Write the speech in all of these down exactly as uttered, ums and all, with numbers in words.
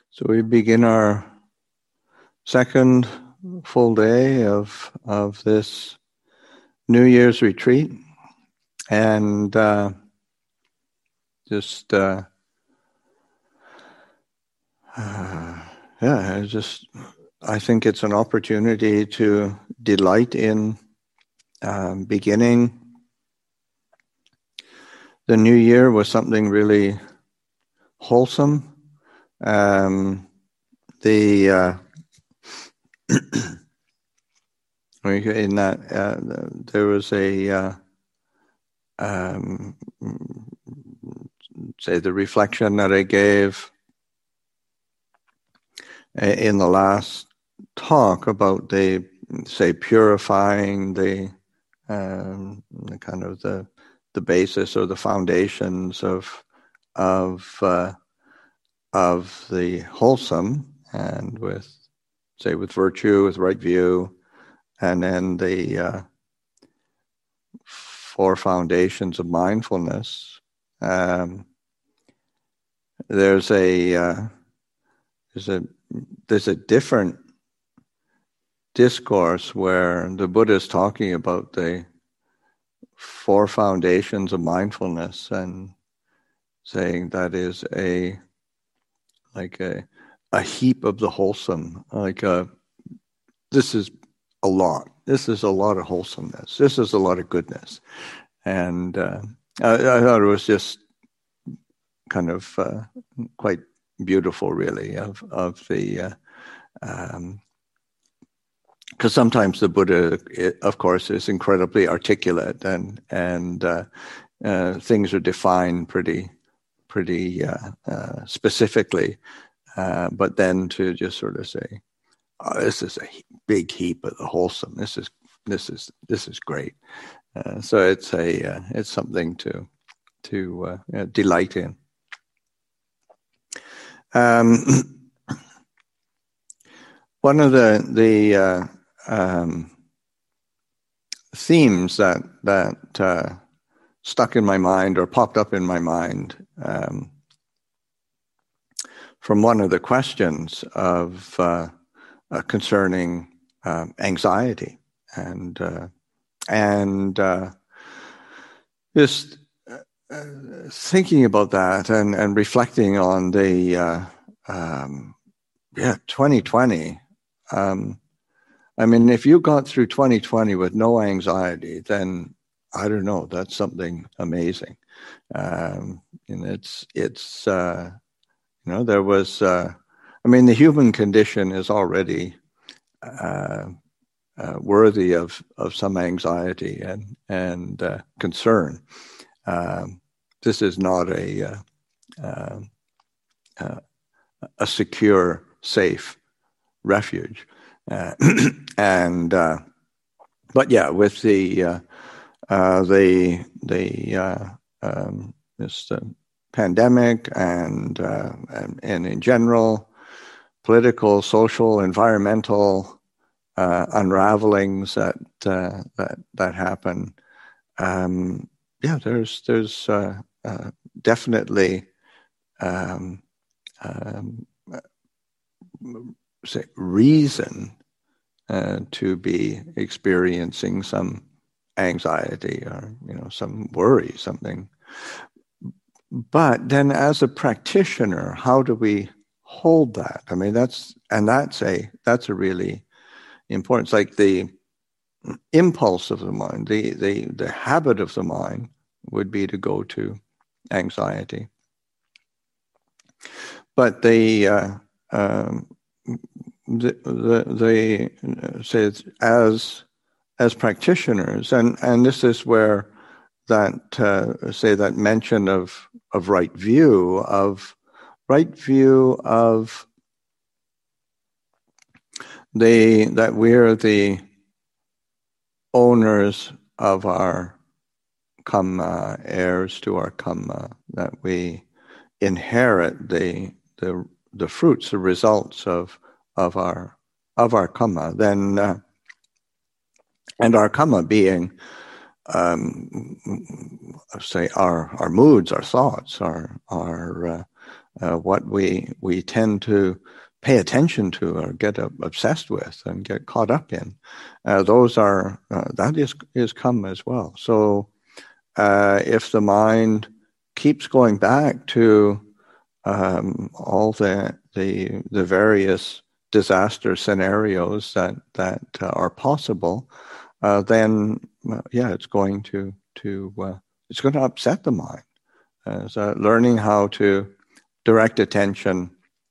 So we begin our second full day of of this New Year's retreat, and uh, just uh, uh, yeah, I just I think it's an opportunity to delight in um, beginning the new year with something really wholesome. Um, the uh, in that uh, there was a uh, um, say the reflection that I gave in the last talk about the say purifying the, um, the kind of the the basis or the foundations of of uh, of the wholesome, and with say with virtue, with right view, and then the uh, four foundations of mindfulness. Um, there's a uh, there's a there's a different discourse where the Buddha is talking about the four foundations of mindfulness and saying that is a like a a heap of the wholesome. Like a, this is a lot. This is a lot of wholesomeness. This is a lot of goodness. And uh, I, I thought it was just kind of uh, quite beautiful, really, of of the. Uh, um, Because sometimes the Buddha, it, of course, is incredibly articulate, and and uh, uh, things are defined pretty pretty uh, uh, specifically. Uh, but then to just sort of say, oh, "This is a big heap of the wholesome. This is this is this is great." Uh, so it's a uh, it's something to to uh, uh, delight in. Um, one of the the uh, um, themes that that uh, stuck in my mind or popped up in my mind um, from one of the questions of uh, uh, concerning um, anxiety and uh, and uh, just uh, thinking about that and, and reflecting on the uh, um, yeah twenty twenty. Um, I mean, if you got through twenty twenty with no anxiety, then I don't know, that's something amazing. Um, and it's, it's uh, you know, there was, uh, I mean, the human condition is already uh, uh, worthy of, of some anxiety and, and uh, concern. Um, this is not a, uh, uh, uh, a secure, safe refuge. Uh, and uh, but yeah, with the uh, uh, the the uh, um, this uh, pandemic and, uh, and and in general, political, social, environmental uh, unravelings that uh, that that happen. Um, yeah, there's there's uh, uh, definitely um, um, say reason uh, to be experiencing some anxiety or, you know, some worry, something. But then as a practitioner, how do we hold that? I mean, that's, and that's a, that's a really important, it's like the impulse of the mind, the, the, the habit of the mind would be to go to anxiety. But the, uh, um, the, the, the say as, as practitioners, and, and this is where that, uh, say that mention of, of right view, of right view of the, that we're the owners of our kamma, heirs to our kamma, that we inherit the, the, the fruits, the results of, of our, of our kamma, then, uh, and our kamma being, um, say our, our moods, our thoughts, our, our, uh, uh, what we we tend to pay attention to or get uh, obsessed with and get caught up in, uh, those are uh, that is is come as well. So uh, if the mind keeps going back to um, all the the the various disaster scenarios that that uh, are possible, uh, then uh, yeah, it's going to to uh, it's going to upset the mind. Uh, so learning how to direct attention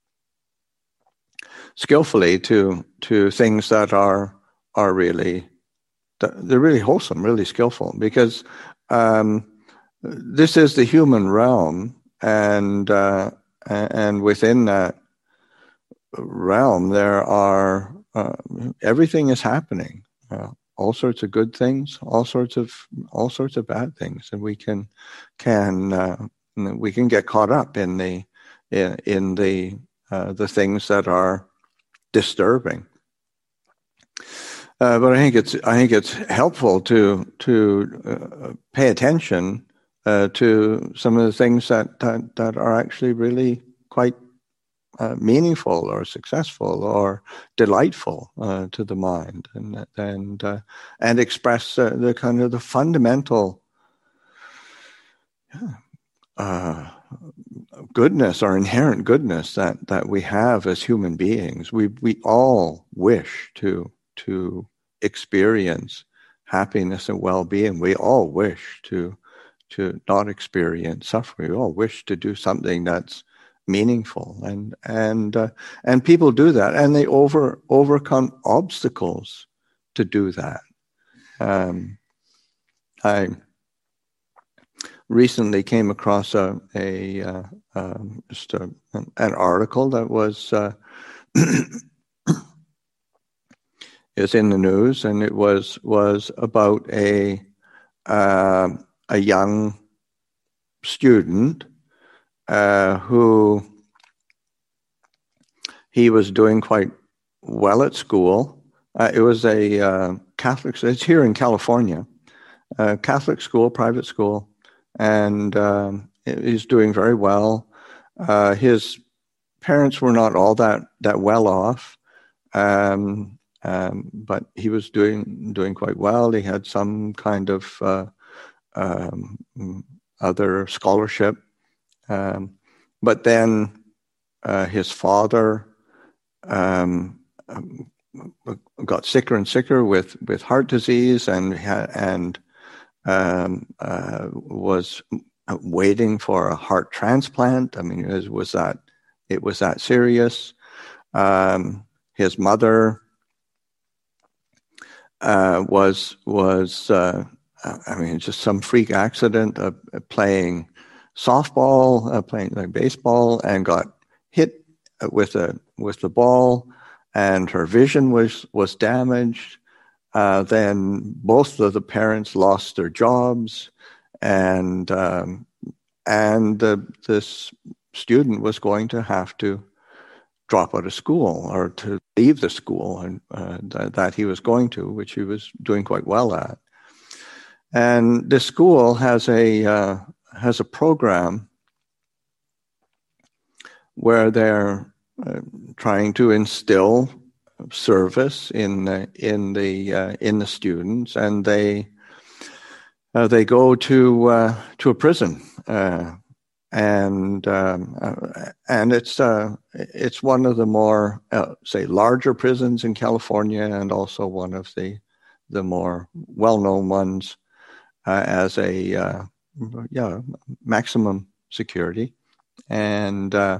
skillfully to to things that are are really they're really wholesome, really skillful, because um, this is the human realm, and uh, and within that realm there are uh, everything is happening, uh, all sorts of good things, all sorts of all sorts of bad things, and we can can uh, we can get caught up in the in, in the uh, the things that are disturbing. Uh, but I think it's I think it's helpful to to uh, pay attention uh, to some of the things that that, that are actually really quite uh, meaningful or successful or delightful uh, to the mind, and and uh, and express uh, the kind of the fundamental yeah, uh, goodness or inherent goodness that that we have as human beings. We we all wish to to experience happiness and well-being. We all wish to to not experience suffering. We all wish to do something that's meaningful, and and uh, and people do that, and they over overcome obstacles to do that. Um, I recently came across a a uh, um, just a, an article that was uh, is in the news, and it was was about a uh, a young student uh, who he was doing quite well at school. Uh, it was a uh, Catholic. It's here in California, a Catholic school, private school, and um, he's doing very well. Uh, his parents were not all that that well off. Um, Um, but he was doing doing quite well. He had some kind of uh, um, other scholarship, um, but then uh, his father um, got sicker and sicker with, with heart disease, and and um, uh, was waiting for a heart transplant. I mean, it was, was that it was that serious. Um, his mother. Uh, was was uh, I mean, just some freak accident of uh, playing softball, uh, playing like baseball, and got hit with a with the ball, and her vision was was damaged. Uh, then both of the parents lost their jobs, and um, and uh, this student was going to have to drop out of school or to leave the school and uh, th- that he was going to, which he was doing quite well at. And the school has a uh, has a program where they're uh, trying to instill service in the, in the uh, in the students, and they uh, they go to uh, to a prison. Uh, And um, uh, and it's uh, it's one of the more uh, say larger prisons in California, and also one of the the more well-known ones uh, as a uh, yeah maximum security and uh,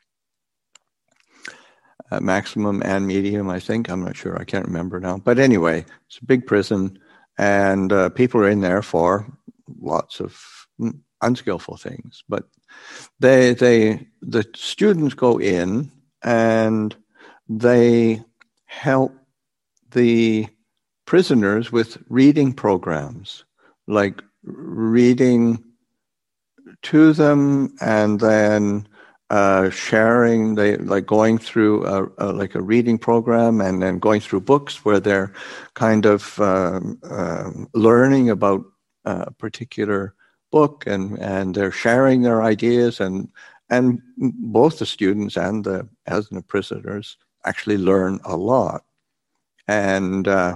uh, maximum and medium. I think I'm not sure. I can't remember now. But anyway, it's a big prison, and uh, people are in there for lots of unskillful things, but they they the students go in and they help the prisoners with reading programs, like reading to them, and then uh, sharing. They like going through a, a, like a reading program, and then going through books where they're kind of um, uh, learning about a particular book, and and they're sharing their ideas, and and both the students and the as the prisoners actually learn a lot. And uh,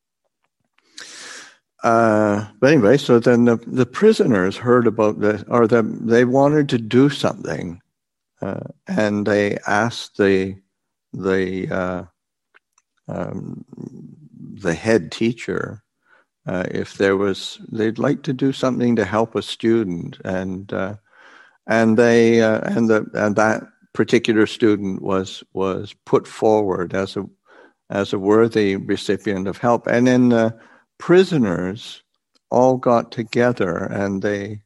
uh, but anyway, so then the, the prisoners heard about this, or the, they wanted to do something, uh, and they asked the the uh, um, the head teacher uh, if there was they'd like to do something to help a student, and uh, and they uh, and the and that particular student was was put forward as a as a worthy recipient of help. And then the prisoners all got together and they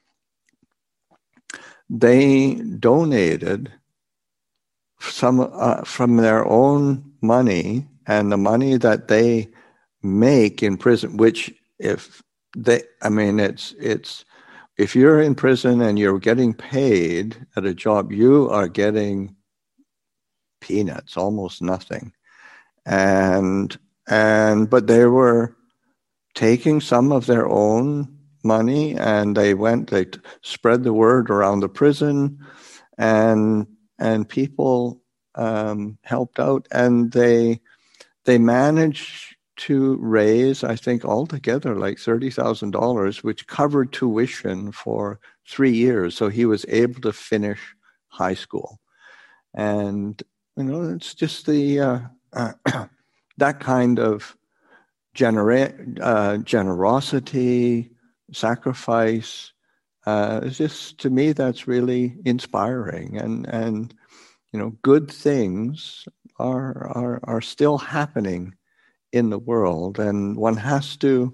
they donated some uh, from their own money, and the money that they make in prison, which if they, I mean, it's it's if you're in prison and you're getting paid at a job, you are getting peanuts, almost nothing. And and but they were taking some of their own money, and they went they t- spread the word around the prison, and and people um, helped out, and they they managed to raise, I think, altogether like thirty thousand dollars, which covered tuition for three years. So he was able to finish high school, and you know it's just the uh, uh, that kind of genera- uh, generosity, sacrifice. Uh, it's just, to me, that's really inspiring, and and you know, good things are are are still happening in the world, and one has to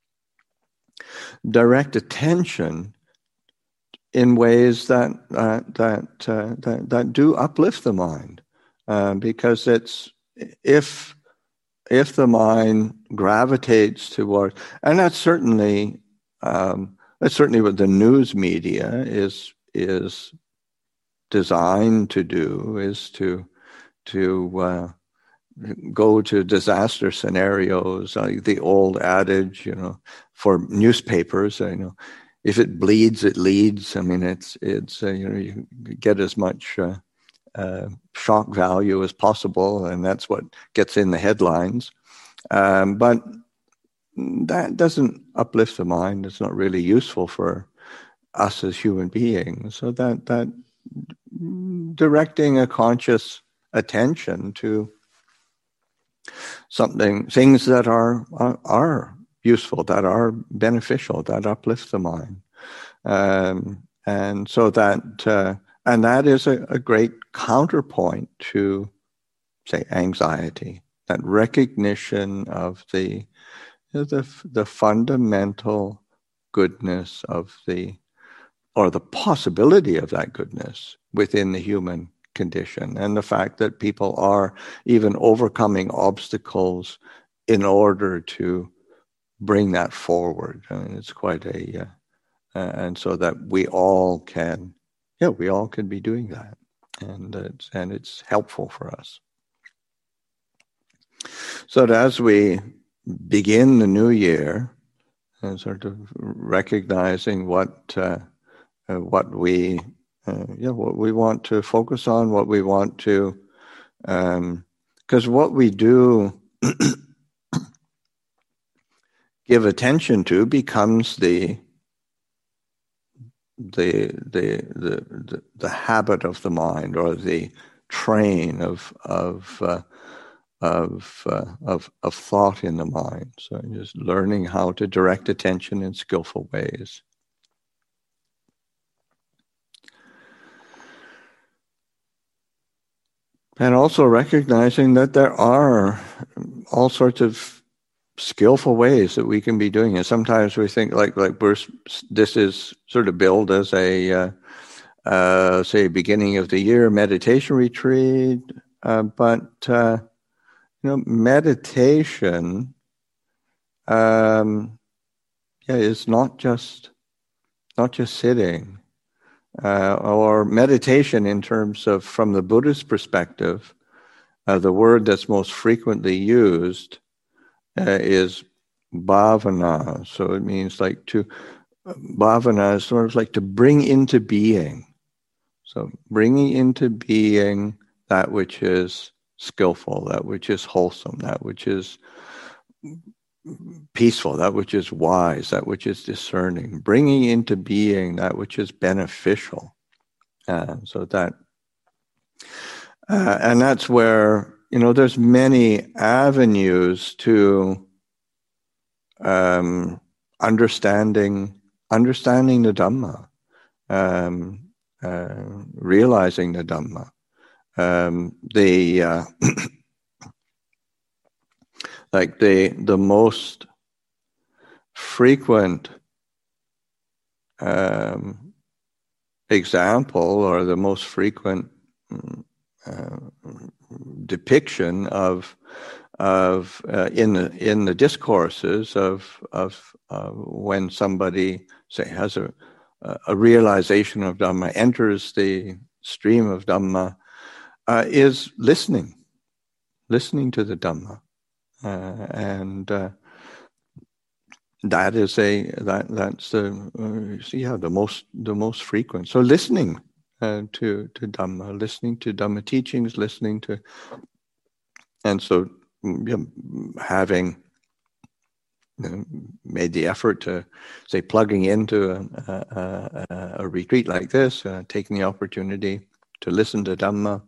direct attention in ways that uh, that, uh, that that do uplift the mind, uh, because it's if if the mind gravitates toward, and that's certainly um, that's certainly what the news media is is designed to do, is to to uh, go to disaster scenarios, like the old adage, you know, for newspapers, you know, if it bleeds, it leads. I mean, it's it's uh, you know, you get as much uh, uh, shock value as possible, and that's what gets in the headlines. Um, but that doesn't uplift the mind. It's not really useful for us as human beings. So that that directing a conscious attention to something, things that are are, are useful, that are beneficial, that uplift the mind, um, and so that uh, and that is a, a great counterpoint to, say, anxiety. That recognition of the the the fundamental goodness of the, or the possibility of that goodness within the human condition, and the fact that people are even overcoming obstacles in order to bring that forward. I mean, it's quite a, uh, uh, and so that we all can, yeah, we all can be doing that, and it's and it's helpful for us. So that as we begin the new year, and sort of recognizing what uh, uh, what we uh, yeah what we want to focus on, what we want to, because um, what we do give attention to becomes the the the the the, the habit of the mind, or the train of of uh, of, uh, of of thought in the mind. So just learning how to direct attention in skillful ways. And also recognizing that there are all sorts of skillful ways that we can be doing it. Sometimes we think like like we're this is sort of billed as a uh, uh, say beginning of the year meditation retreat, uh, but uh, you know, meditation, um, yeah, is not just not just sitting, uh, or meditation in terms of, from the Buddhist perspective, uh, the word that's most frequently used uh, is bhavana. So it means like to, bhavana is sort of like to bring into being. So bringing into being that which is skillful, that which is wholesome, that which is peaceful, that which is wise, that which is discerning, bringing into being that which is beneficial. Uh, so that, uh, and that's where, you know, there's many avenues to um, understanding, understanding the Dhamma, um, uh, realizing the Dhamma. Um, the uh, like the the most frequent um, example or the most frequent uh, depiction of of uh, in the in the discourses of of uh, when somebody say has a a realization of Dhamma, enters the stream of Dhamma, uh, is listening, listening to the Dhamma, uh, and uh, that is a that that's the uh, yeah the most the most frequent. So listening uh, to to Dhamma, listening to Dhamma teachings, listening to, and so you know, having you know, made the effort to say plugging into a, a, a retreat like this, uh, taking the opportunity to listen to Dhamma.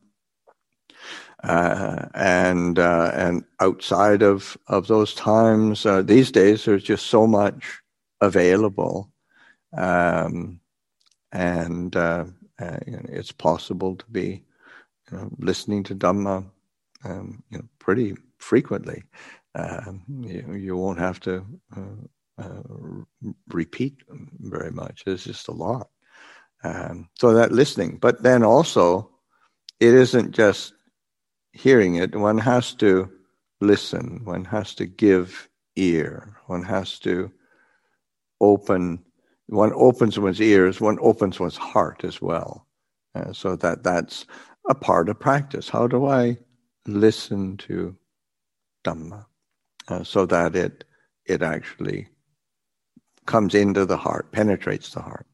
Uh, and uh, and outside of, of those times, uh, these days there's just so much available, um, and uh, uh, you know, it's possible to be you know, listening to Dhamma um, you know, pretty frequently. Um, you, you won't have to uh, uh, repeat very much. There's just a lot. Um, so that listening, but then also it isn't just hearing it. One has to listen. One has to give ear. One has to open. One opens one's ears. One opens one's heart as well. Uh, so that that's a part of practice. How do I listen to Dhamma uh, so that it it actually comes into the heart, penetrates the heart?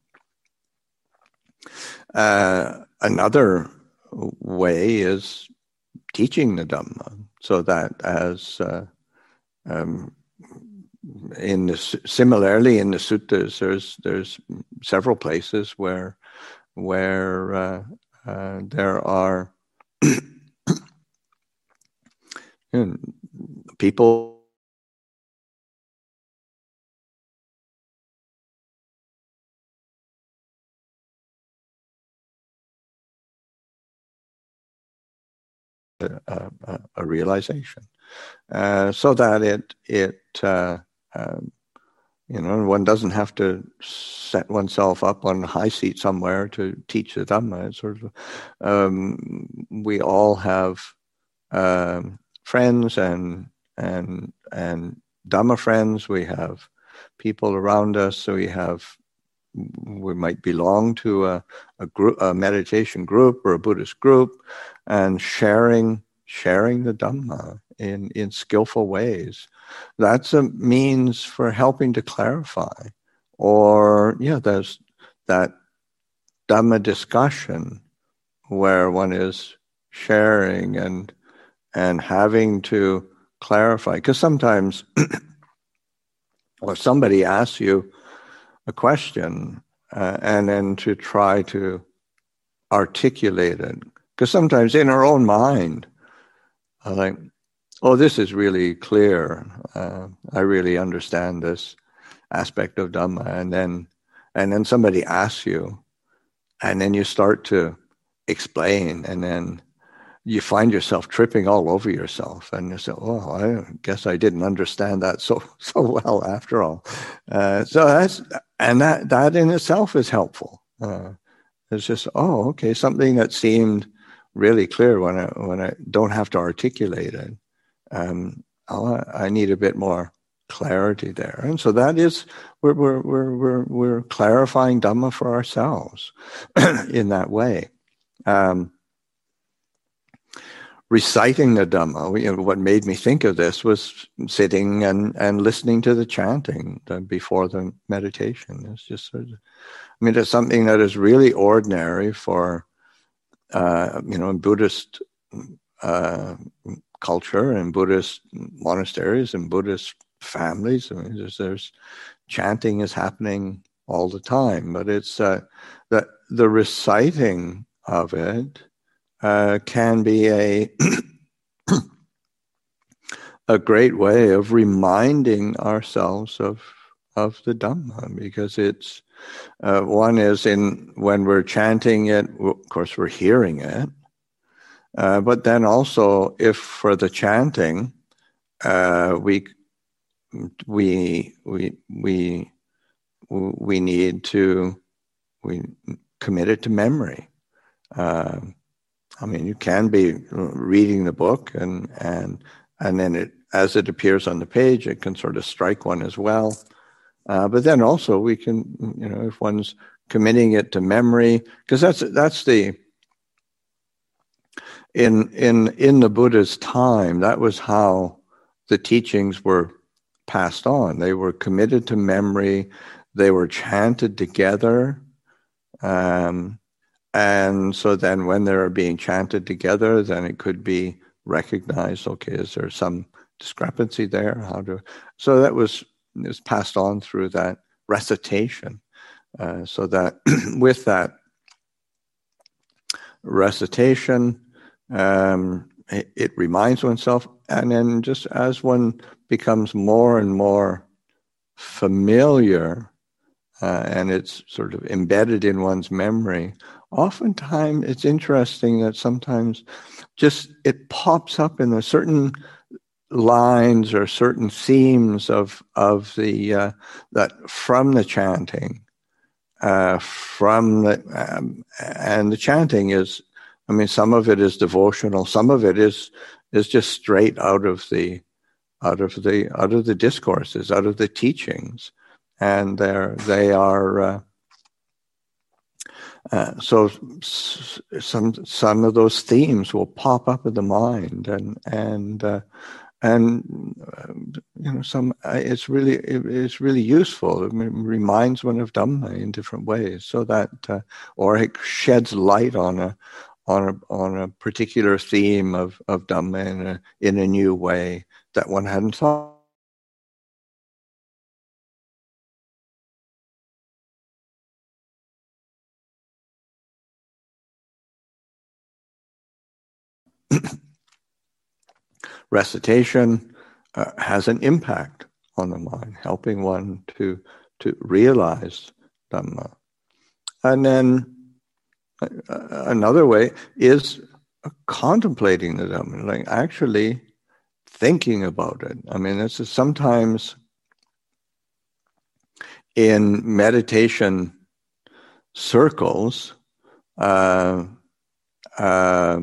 Uh, another way is teaching the Dhamma, so that as uh, um, in the similarly in the suttas, there's there's several places where where uh, uh, there are you know, people a, a, a realization, uh, so that it it uh, um, you know one doesn't have to set oneself up on a high seat somewhere to teach the Dhamma. It's sort of um, we all have um, friends and and and Dhamma friends. We have people around us. So we have we might belong to a, a group, a meditation group or a Buddhist group, and sharing sharing the Dhamma in in skillful ways. That's a means for helping to clarify. Or yeah, there's that Dhamma discussion where one is sharing and and having to clarify. Because sometimes, or somebody asks you a question, uh, and then to try to articulate it. Because sometimes in our own mind, I like, oh, this is really clear. Uh, I really understand this aspect of Dhamma. And then, and then somebody asks you, and then you start to explain, and then you find yourself tripping all over yourself, and you say, "Oh, I guess I didn't understand that so so well after all." Uh, so that's and that that in itself is helpful. Uh, it's just, oh, okay, something that seemed really clear when I when I don't have to articulate it. Um, oh, I need a bit more clarity there, and so that is we're we're we're we're, we're clarifying Dhamma for ourselves in that way. Um, Reciting the Dhamma, you know, what made me think of this was sitting and, and listening to the chanting before the meditation. It's just, I mean, it's something that is really ordinary for uh, you know, in Buddhist uh, culture and Buddhist monasteries and Buddhist families, I mean, there's, there's chanting is happening all the time, but it's uh, that the reciting of it uh, can be a a great way of reminding ourselves of of the Dhamma, because it's uh, one is in when we're chanting it, of course we're hearing it, uh, but then also if for the chanting uh, we we we we we need to we commit it to memory. Uh, I mean, you can be reading the book and and and then it as it appears on the page, it can sort of strike one as well. Uh, but then also we can, you know, if one's committing it to memory, because that's that's the in in in the Buddha's time, that was how the teachings were passed on. They were committed to memory. They were chanted together. Um, and so then when they're being chanted together, then it could be recognized, okay, is there some discrepancy there? How to, so that was, it was passed on through that recitation. Uh, so that with that recitation, um, it, it reminds oneself, and then just as one becomes more and more familiar uh, and it's sort of embedded in one's memory, oftentimes it's interesting that sometimes just it pops up in a certain lines or certain themes of of the uh, that from the chanting, uh, from the um, and the chanting is, I mean, some of it is devotional, some of it is is just straight out of the out of the out of the discourses, out of the teachings, and they're they are. Uh, Uh, so s- some some of those themes will pop up in the mind, and and uh, and uh, you know some uh, it's really it, it's really useful. It reminds one of Dhamma in different ways, so that uh, or it sheds light on a on a on a particular theme of of Dhamma in a in a new way that one hadn't thought. Recitation uh, has an impact on the mind, helping one to to realize Dhamma. And then uh, another way is contemplating the Dhamma, like actually thinking about it. I mean, this is sometimes in meditation circles, uh, uh,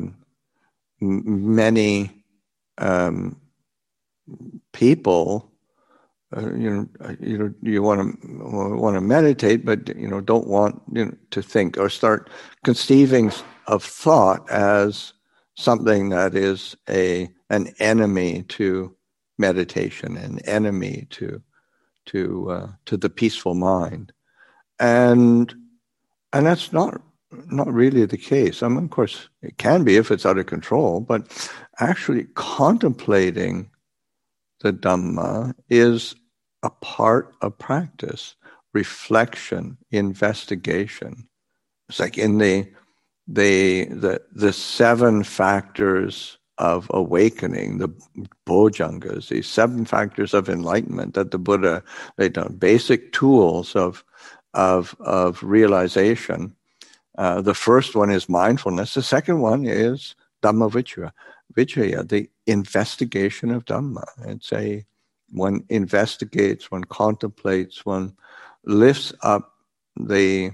many um, people Uh, you know, uh, you know, you want to want to meditate, but you know, don't want you know, to think or start conceiving of thought as something that is a an enemy to meditation, an enemy to to uh, to the peaceful mind, and and that's not not really the case. I mean, of course, it can be if it's out of control, but actually contemplating the Dhamma is a part of practice, reflection, investigation. It's like in the the the the seven factors of awakening, the bojjhangas, these seven factors of enlightenment that the Buddha laid down, basic tools of of of realization. Uh, the first one is mindfulness. The second one is Dhamma Vicaya, Vicaya, the investigation of Dhamma. It's a one investigates, one contemplates, one lifts up the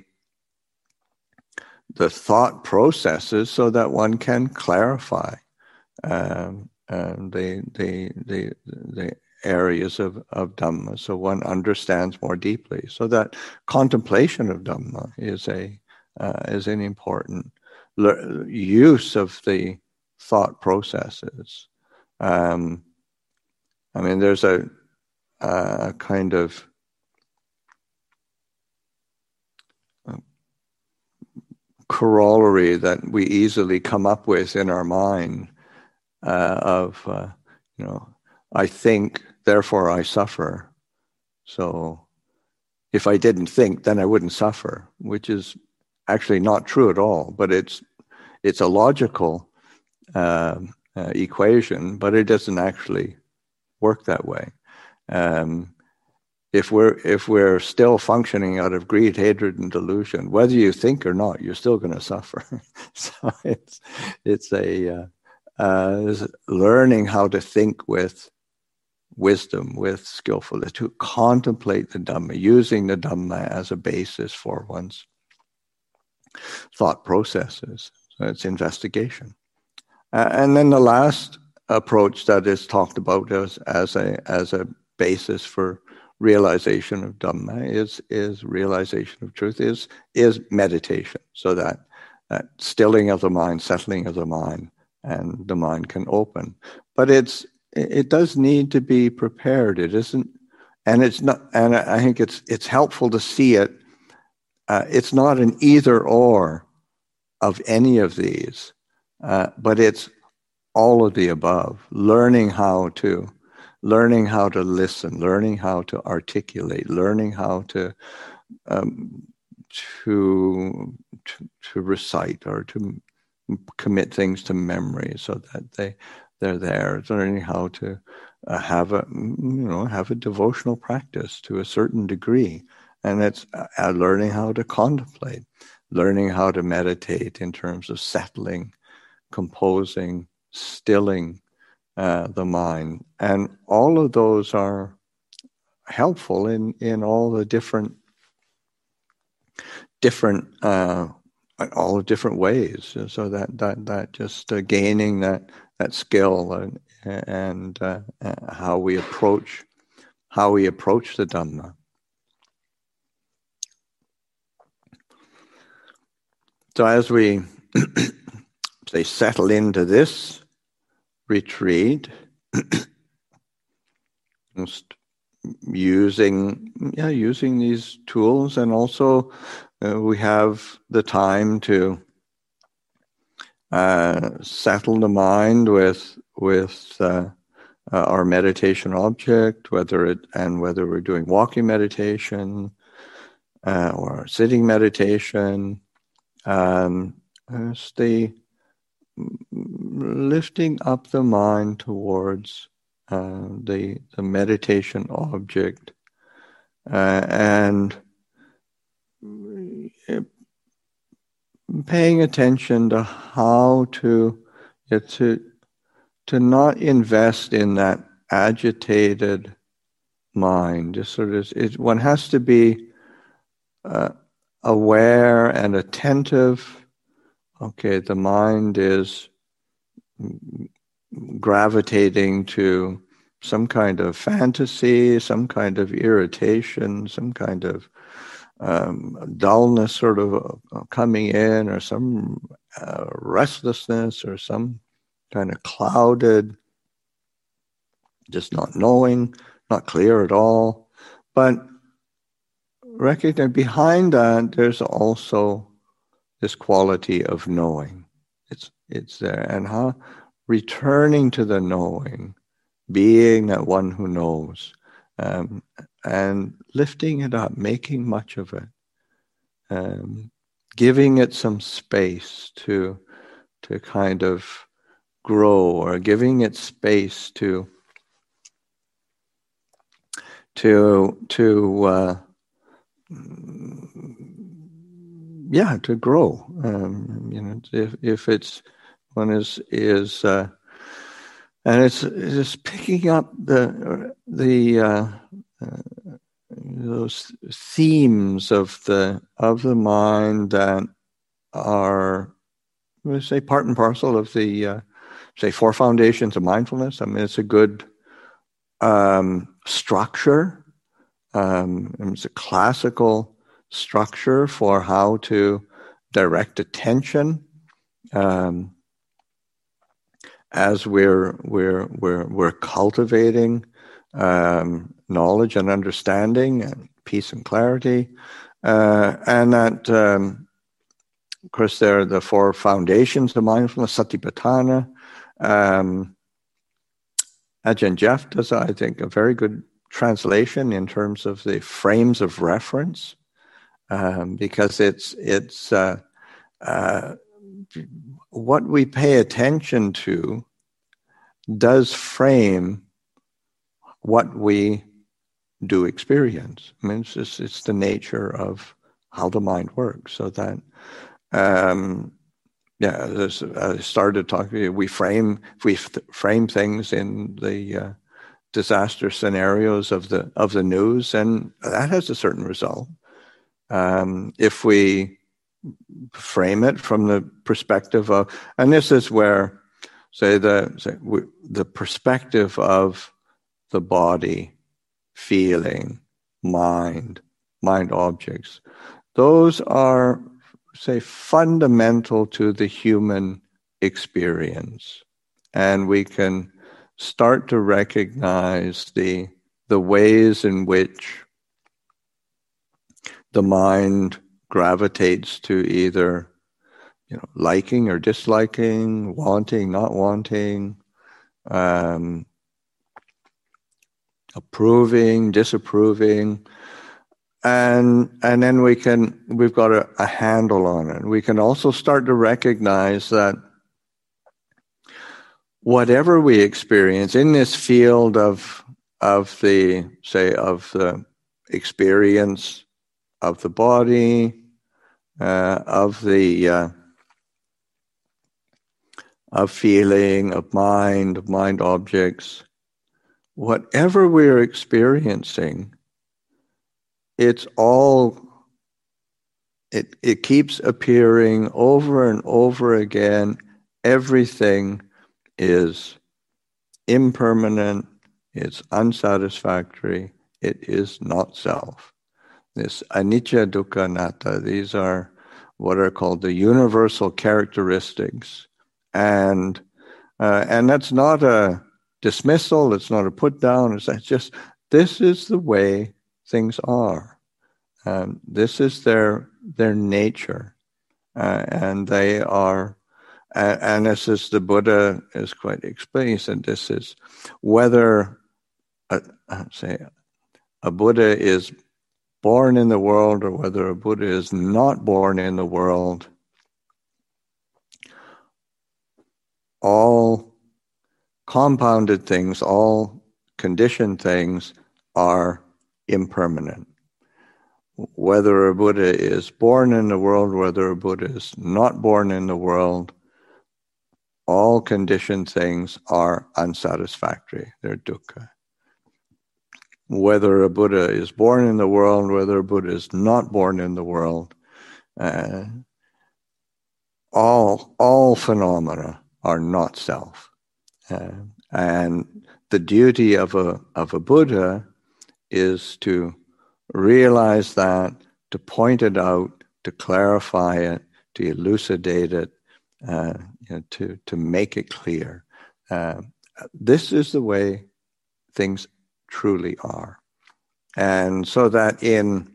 the thought processes so that one can clarify um, um, the, the the the areas of, of Dhamma, so one understands more deeply. So that contemplation of Dhamma is a uh, is an important le- use of the thought processes. Um, I mean, there's a, a kind of corollary that we easily come up with in our mind uh, of, uh, you know, I think, therefore I suffer. So if I didn't think, then I wouldn't suffer, which is actually not true at all. But it's it's a logical uh, uh, equation, but it doesn't actually work that way. Um, if we're if we're still functioning out of greed, hatred, and delusion, whether you think or not, you're still going to suffer. So it's it's a uh, uh, learning how to think with wisdom, with skillfulness, to contemplate the Dhamma, using the Dhamma as a basis for one's thought processes. So it's investigation. Uh, and then the last approach that is talked about as, as a as a basis for realization of Dhamma is is realization of truth, is is meditation. So that that stilling of the mind, settling of the mind, and the mind can open. But it's it does need to be prepared. It isn't, and it's not. And I think it's it's helpful to see it. Uh, it's not an either or of any of these, uh, but it's all of the above. Learning how to, learning how to listen, learning how to articulate, learning how to um, to, to to recite or to commit things to memory, so that they they're there. It's learning how to uh, have a you know have a devotional practice to a certain degree, and it's uh, learning how to contemplate, learning how to meditate in terms of settling, composing, stilling uh, the mind, and all of those are helpful in in all the different different. Uh, all the different ways, so that that that just uh, gaining that that skill and and uh, uh, how we approach how we approach the Dhamma. So as we say settle into this retreat, just using yeah using these tools, and also uh, we have the time to uh, settle the mind with with uh, uh, our meditation object, whether it and whether we're doing walking meditation uh, or sitting meditation. Um, it's the lifting up the mind towards uh, the the meditation object, uh, and paying attention to how to to to not invest in that agitated mind. Just sort of, it, one has to be uh, aware and attentive. Okay, the mind is gravitating to some kind of fantasy, some kind of irritation, some kind of um, dullness sort of uh, coming in, or some uh, restlessness, or some kind of clouded, just not knowing, not clear at all. But recognize behind that, there's also this quality of knowing. It's it's there, and how returning to the knowing, being that one who knows, um, and lifting it up, making much of it, um, giving it some space to to kind of grow, or giving it space to to to uh, yeah to grow. Um, you know, if if it's one is is uh, and it's just picking up the the uh, uh, those themes of the of the mind that are, let's say, part and parcel of the uh, say four foundations of mindfulness. I mean, it's a good um, structure. Um, it's a classical structure for how to direct attention um, as we're we're we're we're cultivating um, knowledge and understanding and peace and clarity, uh, and that um, of course, there are the four foundations of mindfulness, Satipatthana. Um, Ajahn Jeff does, I think, a very good translation in terms of the frames of reference, um, because it's it's uh, uh, what we pay attention to does frame what we do experience. I mean, it's just, it's the nature of how the mind works. So that, um, yeah, as I started talking, we frame we frame things in the uh, disaster scenarios of the of the news, and that has a certain result. Um, if we frame it from the perspective of, and this is where, say the say, we, the perspective of the body, feeling, mind, mind objects, those are, say, fundamental to the human experience. And we can start to recognize the, the ways in which the mind gravitates to either, you know, liking or disliking, wanting, not wanting, um, approving, disapproving, and and then we can we've got a, a handle on it. We can also start to recognize that whatever we experience in this field of of the say of the experience of the body, uh, of the uh, of feeling, of mind, of mind objects, whatever we're experiencing, it's all, it, it keeps appearing over and over again. Everything is impermanent, it's unsatisfactory, it is not self. This anicca, dukkha, anatta, these are what are called the universal characteristics. And uh, and that's not a dismissal, it's not a put down, it's just, this is the way things are. Um, this is their their nature. Uh, and they are, uh, and this is, the Buddha is quite explaining, he said this is, whether, a, say, a Buddha is born in the world or whether a Buddha is not born in the world, all compounded things, all conditioned things are impermanent. Whether a Buddha is born in the world, whether a Buddha is not born in the world, all conditioned things are unsatisfactory. They're dukkha. Whether a Buddha is born in the world, whether a Buddha is not born in the world, uh, all all phenomena are not self. Uh, and the duty of a of a Buddha is to realize that, to point it out, to clarify it, to elucidate it, uh, you know, to to make it clear. Uh, this is the way things truly are, and so that in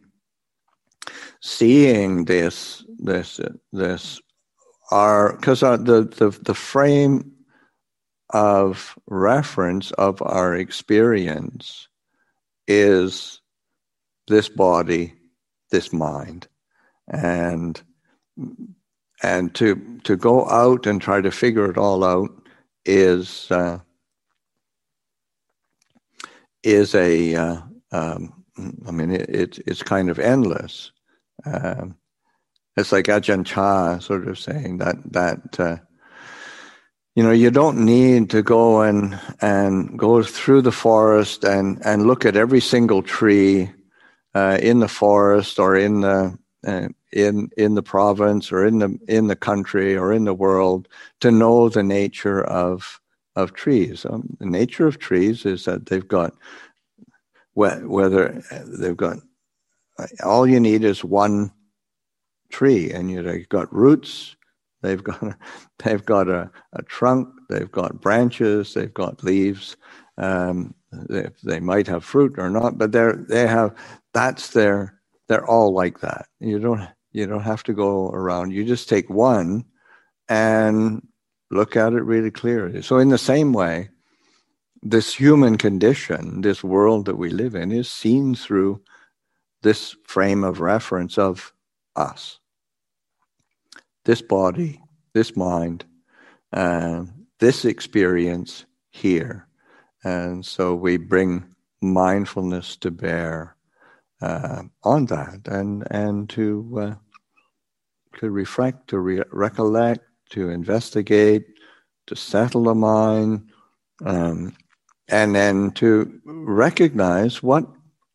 seeing this, this, this, our because the the the frame of reference of our experience is this body, this mind, and and to to go out and try to figure it all out is uh, is a uh, um, I mean it, it it's kind of endless. Um, it's like Ajahn Chah sort of saying that that uh, you know, you don't need to go and and go through the forest and and look at every single tree Uh, in the forest or in the uh, in in the province or in the in the country or in the world to know the nature of of trees. Um, the nature of trees is that they've got whether they've got all you need is one tree, and you've got roots. They've got they've got a, a trunk. They've got branches. They've got leaves. Um, they, they might have fruit or not, but they're they have. That's their. They're all like that. You don't You don't have to go around. You just take one and look at it really clearly. So in the same way, this human condition, this world that we live in, is seen through this frame of reference of us. This body, this mind, uh, this experience here. And so we bring mindfulness to bear uh, on that, and and to uh, to reflect, to re- recollect, to investigate, to settle the mind, um, and then to recognize what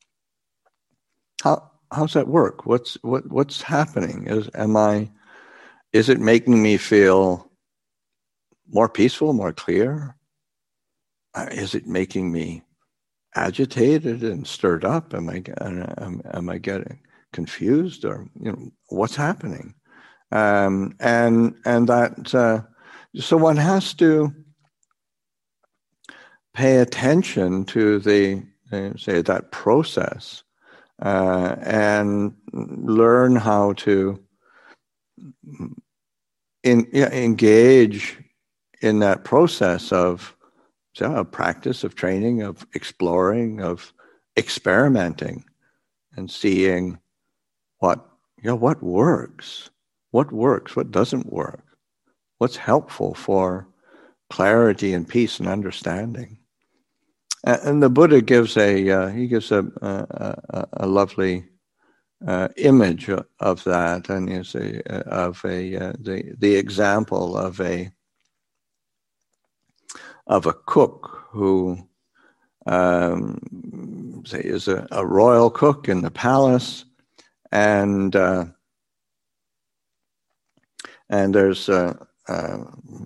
how how's that work? What's what what's happening? Is am I is it making me feel more peaceful, more clear? Uh, is it making me agitated and stirred up? Am I am, am I getting confused, or you know what's happening? Um, and and that uh, so one has to pay attention to the uh, say that process uh, and learn how to in, yeah, engage in that process of so a practice of training, of exploring, of experimenting, and seeing what you know what works, what works, what doesn't work, what's helpful for clarity and peace and understanding. And the Buddha gives a uh, he gives a a, a lovely uh, image of that, and is a of a uh, the the example of a of a cook who um, say is a, a royal cook in the palace, and uh, and there's uh, uh,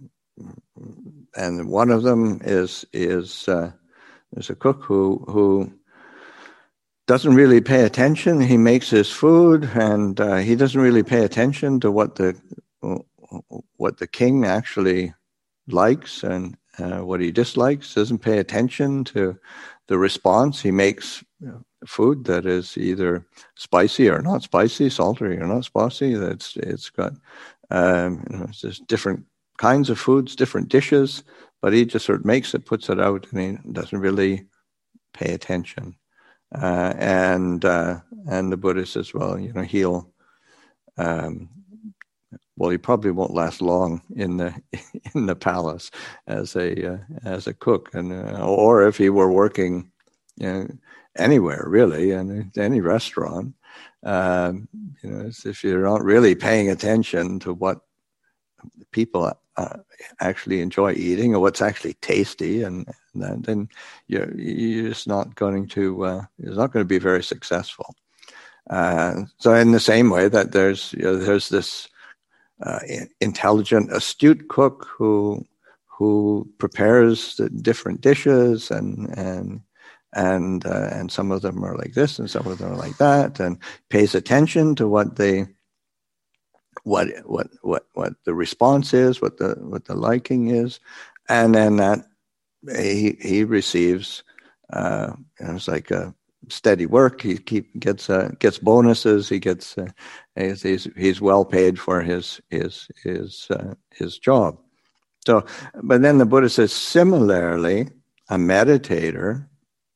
and one of them is is uh, there's a cook who who doesn't really pay attention. He makes his food, and uh, he doesn't really pay attention to what the what the king actually likes and uh, what he dislikes. Doesn't pay attention to the response. He makes food that is either spicy or not spicy, salty or not spicy. That's it's got um, you know, it's just different kinds of foods, different dishes. But he just sort of makes it, puts it out, and he doesn't really pay attention. Uh, and uh, and the Buddha says, well, you know, he'll um, well, he probably won't last long in the in the palace as a uh, as a cook, and uh, or if he were working, you know, anywhere really, in any restaurant, um, you know, if you're not really paying attention to what people uh, actually enjoy eating or what's actually tasty, and, and then you're you're just not going to uh, it's not going to be very successful. Uh, so in the same way that there's you know, there's this uh, intelligent, astute cook who who prepares the different dishes, and and and uh, and some of them are like this and some of them are like that, and pays attention to what they what what what what the response is, what the what the liking is, and then that he he receives uh, you know, it's like a steady work. He keep gets uh, gets bonuses. He gets uh, he's, he's he's well paid for his his his uh, his job. So, but then the Buddha says, similarly, a meditator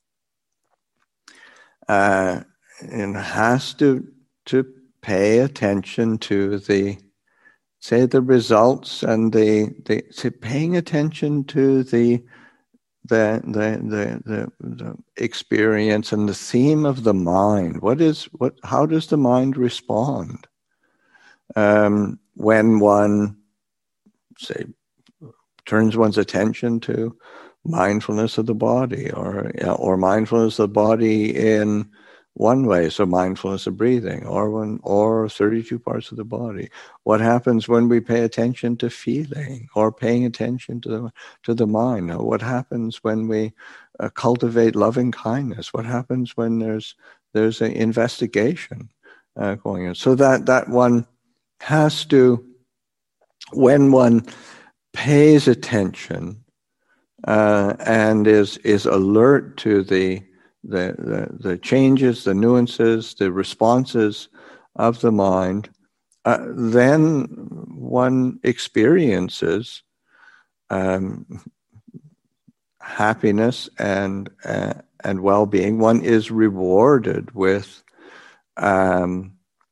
uh, and has to to pay attention to the say the results and the the say, paying attention to the The, the the the the experience and the theme of the mind. What is what? How does the mind respond um, when one, say, turns one's attention to mindfulness of the body, or or mindfulness of the body in one way, so mindfulness of breathing, or when or thirty-two parts of the body. What happens when we pay attention to feeling, or paying attention to the to the mind? What happens when we uh, cultivate loving kindness? What happens when there's there's an investigation uh, going on? So that that one has to, when one pays attention uh, and is is alert to the The, the the changes, the nuances, the responses of the mind, uh, then one experiences um, happiness and uh, and well-being. One is rewarded with, um,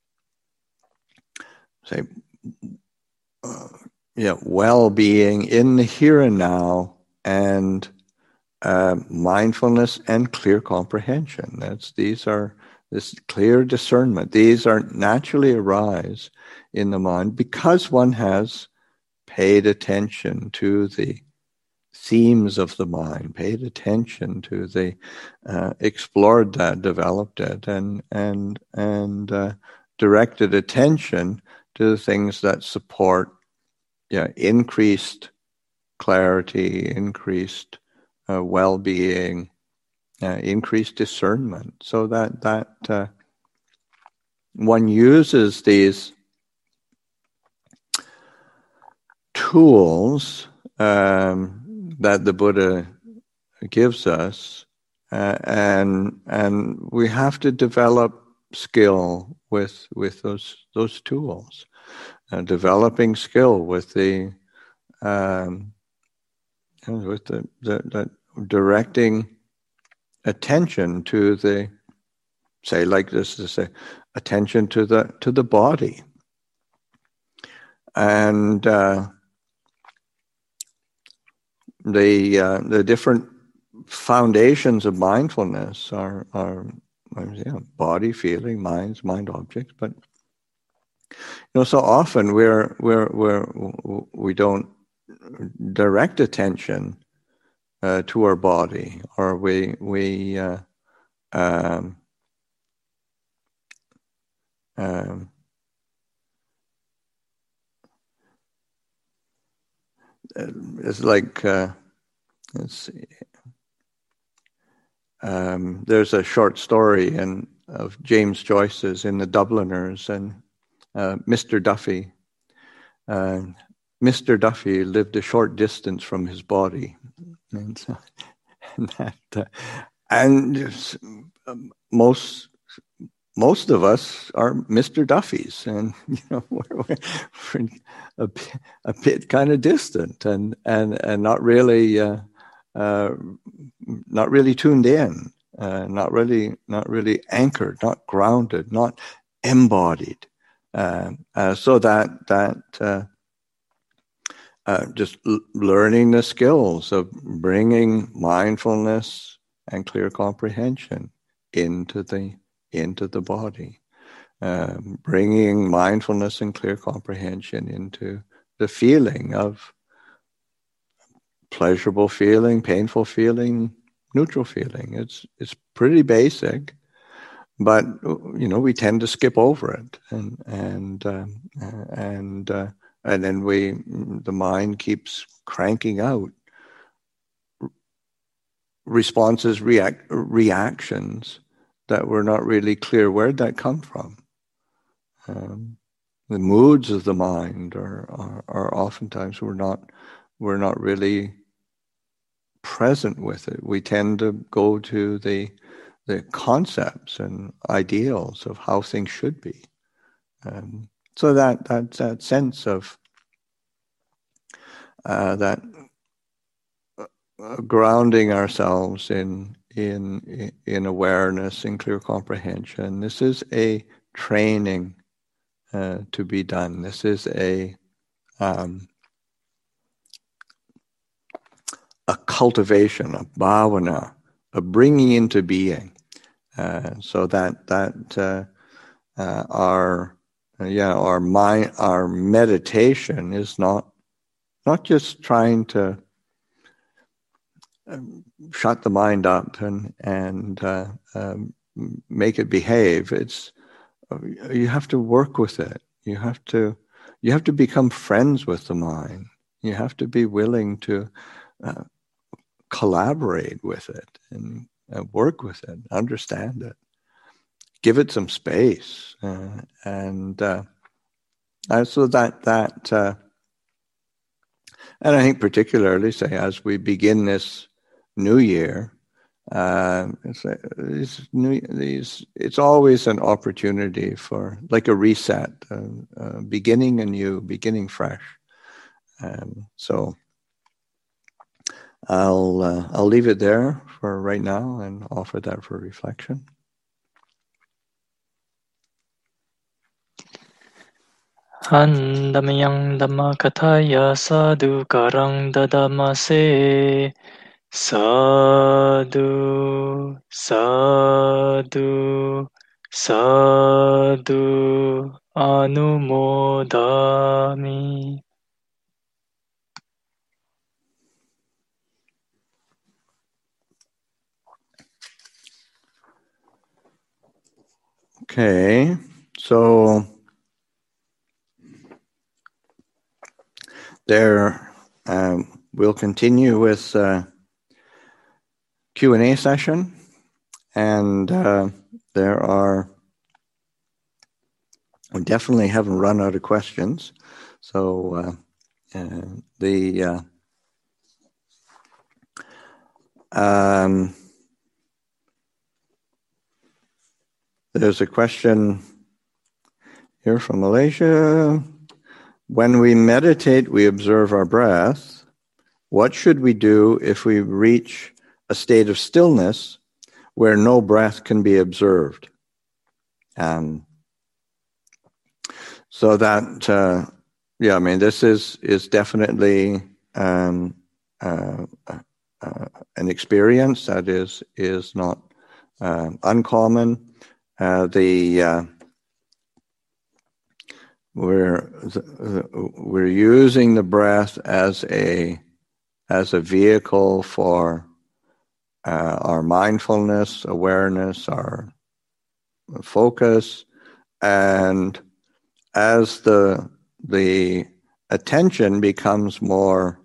say, uh, yeah, well-being in the here and now, and uh, mindfulness and clear comprehension. That's these are this clear discernment. These are naturally arise in the mind because one has paid attention to the themes of the mind, paid attention to the, uh, explored that, developed it, and and and uh, directed attention to the things that support, yeah, increased clarity, increased uh, well-being, uh, increased discernment, so that that uh, one uses these tools um, that the Buddha gives us, uh, and and we have to develop skill with with those those tools, uh, developing skill with the um, with the, the, the directing attention to the, say, like this to say, attention to the to the body, and uh, the uh, the different foundations of mindfulness are are yeah, body, feeling, minds, mind objects. But you know, so often we're we're we're we don't direct attention uh, to our body, or we we uh, um, um, it's like uh, let's see. Um, there's a short story in of James Joyce's in the Dubliners, and uh, Mister Duffy. Uh, Mister Duffy lived a short distance from his body, and, so, and, that, uh, and most most of us are Mister Duffys, and you know we're, we're a, a bit kind of distant, and and and not really. Uh, Uh, not really tuned in, uh, not really, not really anchored, not grounded, not embodied. Uh, uh, so that that uh, uh, just l- learning the skills of bringing mindfulness and clear comprehension into the into the body, uh, bringing mindfulness and clear comprehension into the feeling of pleasurable feeling, painful feeling, neutral feeling. It's it's pretty basic, but you know we tend to skip over it, and and um, and uh, and then we the mind keeps cranking out responses, react reactions that we're not really clear where'd that come from. Um, the moods of the mind are, are are oftentimes we're not we're not really present with it. We tend to go to the the concepts and ideals of how things should be. Um, so that that that sense of uh, that uh, grounding ourselves in in in awareness and clear comprehension. This is a training uh, to be done. This is a um, a cultivation, a bhavana, a bringing into being, uh, so that that uh, uh, our uh, yeah our mind, our meditation is not not just trying to um, shut the mind up and and uh, um, make it behave. It's you have to work with it. You have to you have to become friends with the mind. You have to be willing to Uh, collaborate with it and uh, work with it, understand it, give it some space, uh, and uh, uh, so that that uh, and I think particularly say as we begin this new year, Uh, it's, uh, these new, these, it's always an opportunity for like a reset, uh, uh, beginning anew, beginning fresh. Um, so I'll uh, I'll leave it there for right now and offer that for reflection. Handamayang Dhammakataya sadhu karang dadamase. Sadhu, sadhu, sadhu, anumodami. Okay, so there um, we'll continue with uh, Q and A session, and uh, there are we definitely haven't run out of questions. So uh, uh, the uh, um, there's a question here from Malaysia. When we meditate, we observe our breath. What should we do if we reach a state of stillness where no breath can be observed? Um, so that, uh, yeah, I mean, this is is definitely um, uh, uh, an experience that is is not uh, uncommon. Uh, the uh, we're we're using the breath as a as a vehicle for uh, our mindfulness, awareness, our focus, and as the the attention becomes more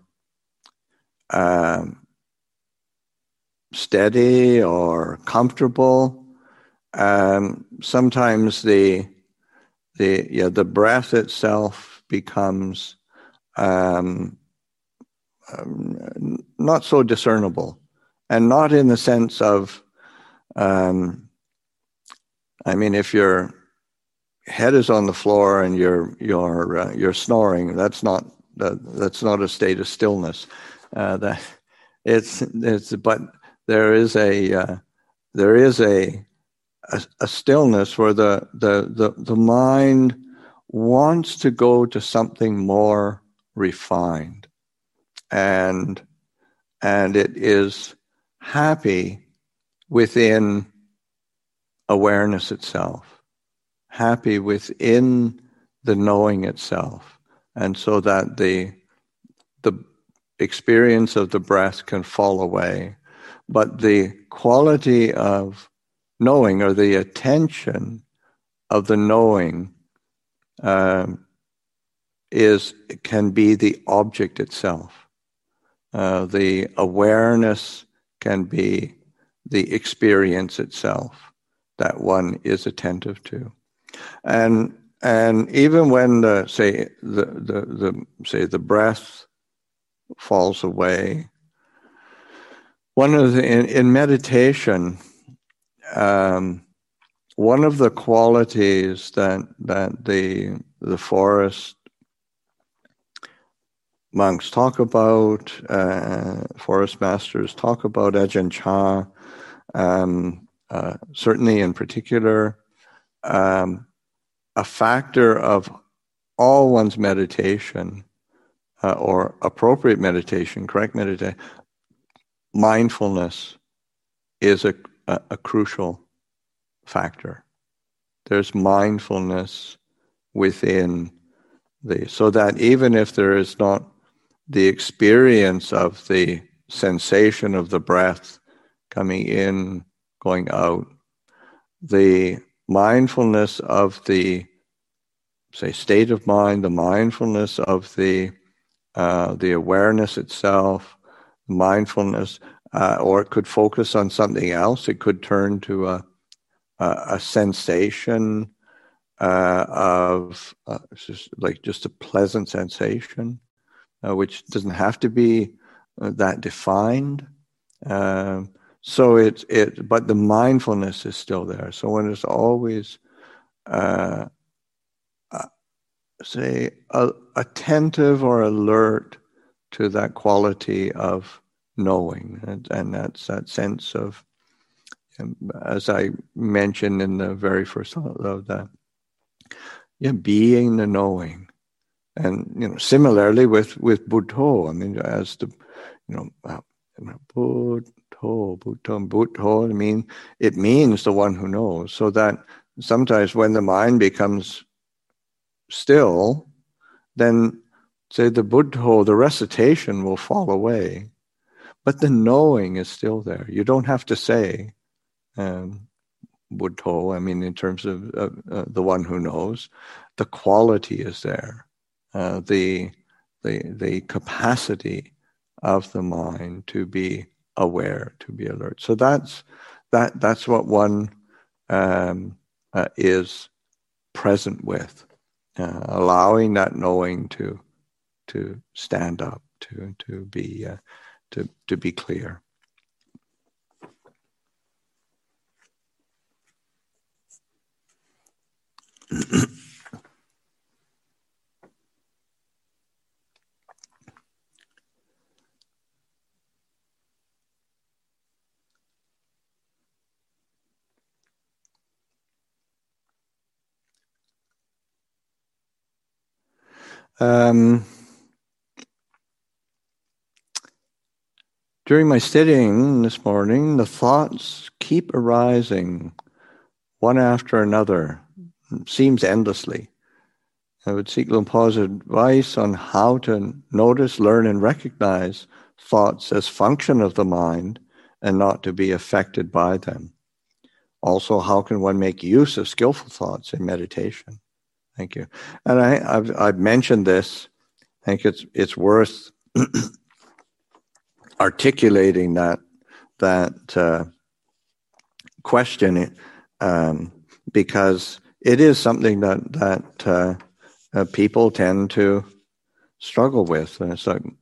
um, steady or comfortable, um, sometimes the the yeah the breath itself becomes um, um, not so discernible, and not in the sense of um, I mean, if your head is on the floor and you're you're uh, you're snoring, that's not that, that's not a state of stillness. Uh, that it's it's but there is a uh, there is a, a a stillness where the, the the the mind wants to go to something more refined, and and it is happy within awareness itself, happy within the knowing itself, and so that the the experience of the breath can fall away, but the quality of knowing, or the attention of the knowing, um, is can be the object itself. Uh, the awareness can be the experience itself that one is attentive to, and and even when the say the the, the say the breath falls away, one of the in, in meditation, um, one of the qualities that that the the forest monks talk about, uh, forest masters talk about, Ajahn Chah, um, uh, certainly in particular, um, a factor of all one's meditation, uh, or appropriate meditation, correct meditation, mindfulness is a, a, a crucial factor. There's mindfulness within the, so that even if there is not the experience of the sensation of the breath coming in, going out, the mindfulness of the, say, state of mind, the mindfulness of the uh, the awareness itself, mindfulness, uh, or it could focus on something else. It could turn to a a, a sensation uh, of uh, just like just a pleasant sensation, uh, which doesn't have to be uh, that defined. Um, so it's it, but the mindfulness is still there. So one is always, uh, uh, say, uh, attentive or alert to that quality of knowing, and, and that's that sense of, um, as I mentioned in the very first of that, yeah, being the knowing. And, you know, similarly with, with Buddho, I mean, as the, you know, uh, Buddho, Buddho, Buddho, I mean, it means the one who knows. So that sometimes when the mind becomes still, then, say, the Buddho, the recitation will fall away. But the knowing is still there. You don't have to say, um, Buddho, I mean, in terms of uh, uh, the one who knows, the quality is there. Uh, the the the capacity of the mind to be aware, to be alert. So that's that that's what one um, uh, is present with, uh, allowing that knowing to to stand up, to to be uh, to to be clear. Um, during my studying this morning, the thoughts keep arising one after another. It seems endlessly. I would seek Luang Por's advice on how to notice, learn, and recognize thoughts as function of the mind and not to be affected by them. Also, how can one make use of skillful thoughts in meditation? Thank you. And I, I've, I've mentioned this. I think it's it's worth articulating that that uh, question um, because it is something that that uh, uh, people tend to struggle with. And it's like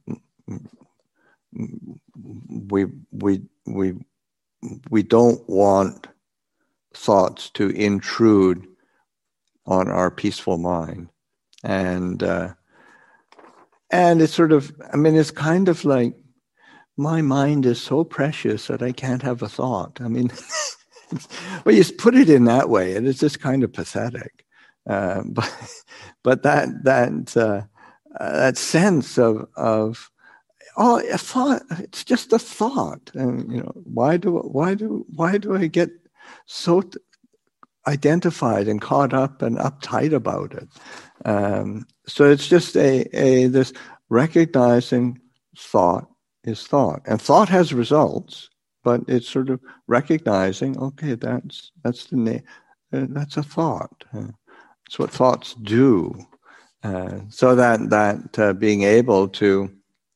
we we we we don't want thoughts to intrude on our peaceful mind, and uh, and it's sort of, I mean, it's kind of like, my mind is so precious that I can't have a thought. I mean, well, you put it in that way, and it's just kind of pathetic. Uh, but but that that uh, uh, that sense of of oh, a thought, it's just a thought, and you know, why do why do why do I get so t- identified and caught up and uptight about it? Um, so it's just a a this recognizing thought is thought, and thought has results, but it's sort of recognizing, okay, that's that's the na- uh, that's a thought. Uh, it's what thoughts do. Uh, so that that uh, being able to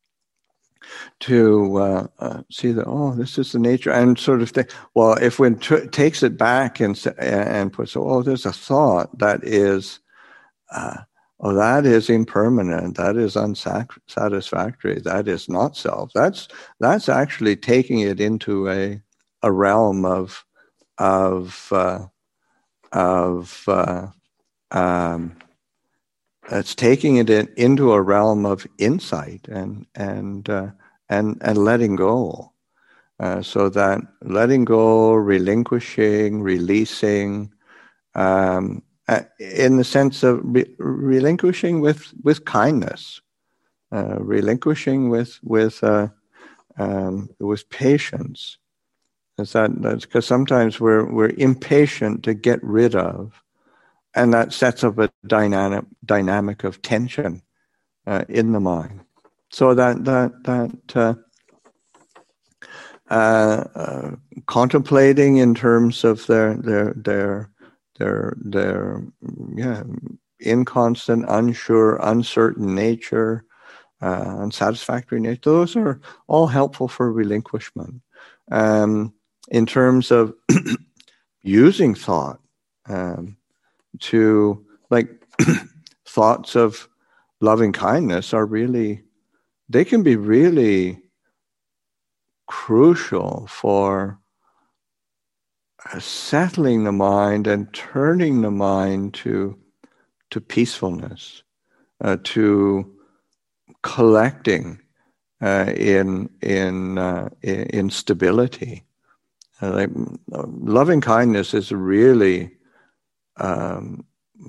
to uh, uh, see that, oh, this is the nature, and sort of think, well, if one t- takes it back and and puts, oh, there's a thought that is, uh, oh, that is impermanent, that is unsatisfactory, that is not self. That's that's actually taking it into a a realm of of uh, of uh, um, it's taking it in, into a realm of insight and and uh, and and letting go. Uh, so that letting go, relinquishing, releasing, um, uh, in the sense of re- relinquishing with with kindness, uh, relinquishing with with uh, um, with patience. Is that that's because sometimes we're we're impatient to get rid of, and that sets up a dynamic dynamic of tension uh, in the mind. So that that that. Uh, Uh, uh, contemplating in terms of their their their their their yeah inconstant, unsure, uncertain nature, uh, unsatisfactory nature. Those are all helpful for relinquishment. Um, in terms of using thought um, to, like, thoughts of loving kindness are really, they can be really crucial for settling the mind and turning the mind to to peacefulness, uh, to collecting uh, in in uh, in stability. Uh, like, loving kindness is really um,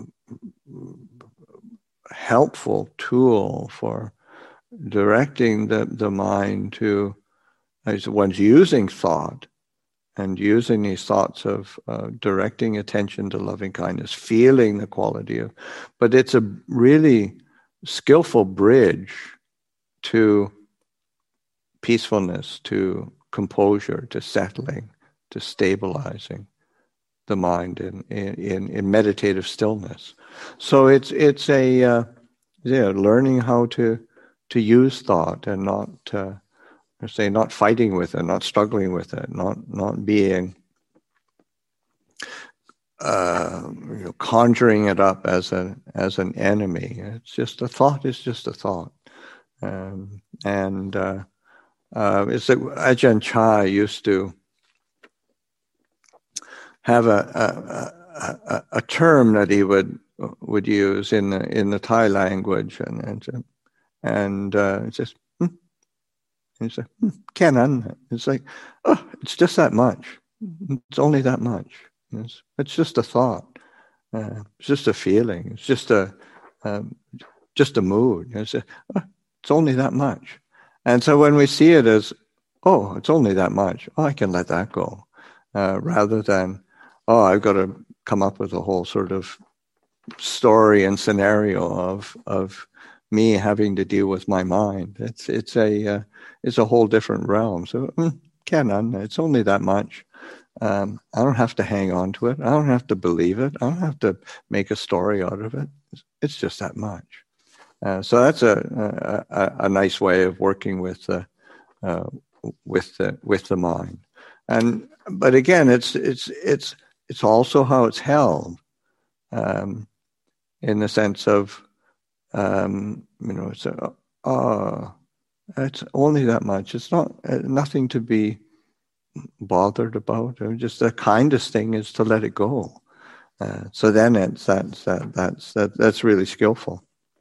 helpful tool for directing the, the mind to, as one's using thought and using these thoughts of uh, directing attention to loving kindness, feeling the quality of, but it's a really skillful bridge to peacefulness, to composure, to settling, to stabilizing the mind in in, in meditative stillness. So it's it's a uh, yeah, learning how to to use thought and not uh, say not fighting with it, not struggling with it, not not being uh, you know, conjuring it up as a as an enemy. It's just a thought. Is just a thought, um, and uh, uh, it's like Ajahn Chah used to have a a, a a term that he would would use in the in the Thai language, and and and uh, it's just hmm. It's like hmm, Kenan. It's like oh, it's just that much. It's only that much. It's, it's just a thought. Uh, it's just a feeling. It's just a um, just a mood. It's, a, oh, it's only that much. And so when we see it as oh, it's only that much. Oh, I can let that go, uh, rather than oh, I've got to come up with a whole sort of story and scenario of of me having to deal with my mind. It's it's a uh, it's a whole different realm. So mm, Kenan, it's only that much. Um, I don't have to hang on to it. I don't have to believe it. I don't have to make a story out of it. It's just that much. Uh, so that's a, a a nice way of working with the uh, with the with the mind. And but again, it's it's it's it's also how it's held, um, in the sense of um, you know, it's a, oh, it's only that much. It's not uh, nothing to be bothered about. Just the kindest thing is to let it go. Uh, so then it's that's that that's that that's really skillful.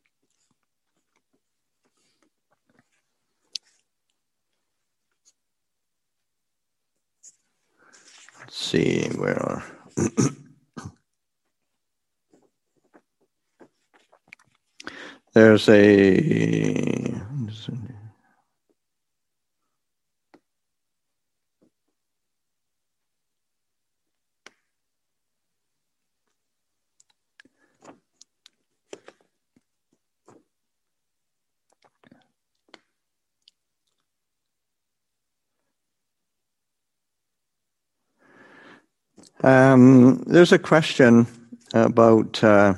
Let's see where are. There's a um, there's a question about uh,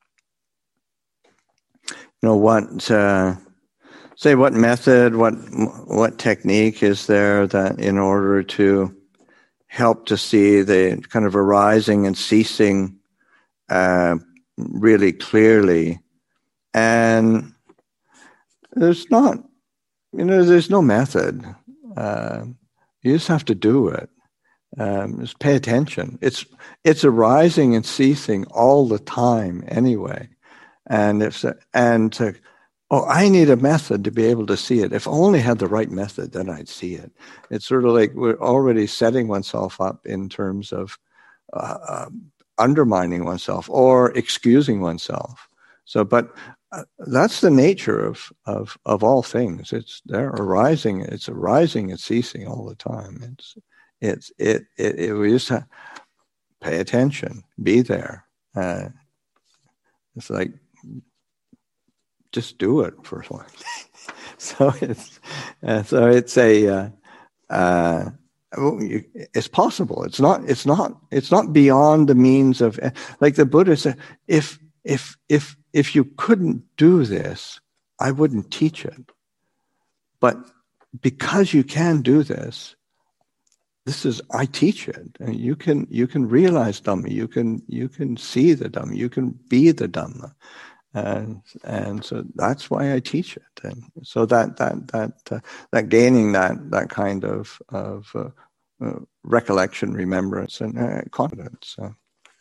you know what uh, say what method, what what technique is there that in order to help to see the kind of arising and ceasing uh, really clearly. And there's not, you know, there's no method. Uh, you just have to do it. Um, just pay attention. It's it's arising and ceasing all the time anyway. And if and to, oh, I need a method to be able to see it. If I only had the right method, then I'd see it. It's sort of like we're already setting oneself up in terms of uh, uh, undermining oneself or excusing oneself. So, but uh, that's the nature of, of of all things. It's they're arising. It's arising and ceasing all the time. It's it's it it, it we just have, pay attention, be there. Uh, it's like just do it for one. so it's uh, so it's a uh, uh, it's possible. It's not. It's not. It's not beyond the means of. Like the Buddha said, if if if if you couldn't do this, I wouldn't teach it. But because you can do this, this is I teach it. And you can you can realize Dhamma. You can you can see the Dhamma. You can be the Dhamma. And and so that's why I teach it. And so that that that uh, that gaining that that kind of of uh, uh, recollection, remembrance, and uh, confidence. Uh,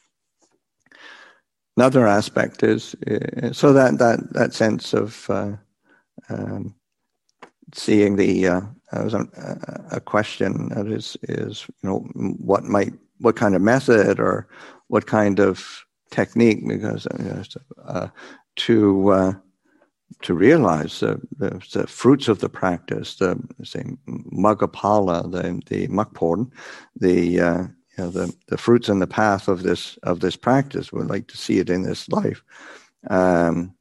another aspect is uh, so that that that sense of uh, um, seeing the uh, was a, a question that is is you know what might what kind of method or what kind of technique, because you know, uh, to uh, to realize the, the, the fruits of the practice, the say Magapala, the the Makporn, the uh, you know the, the fruits and the path of this of this practice. We'd like to see it in this life. Um,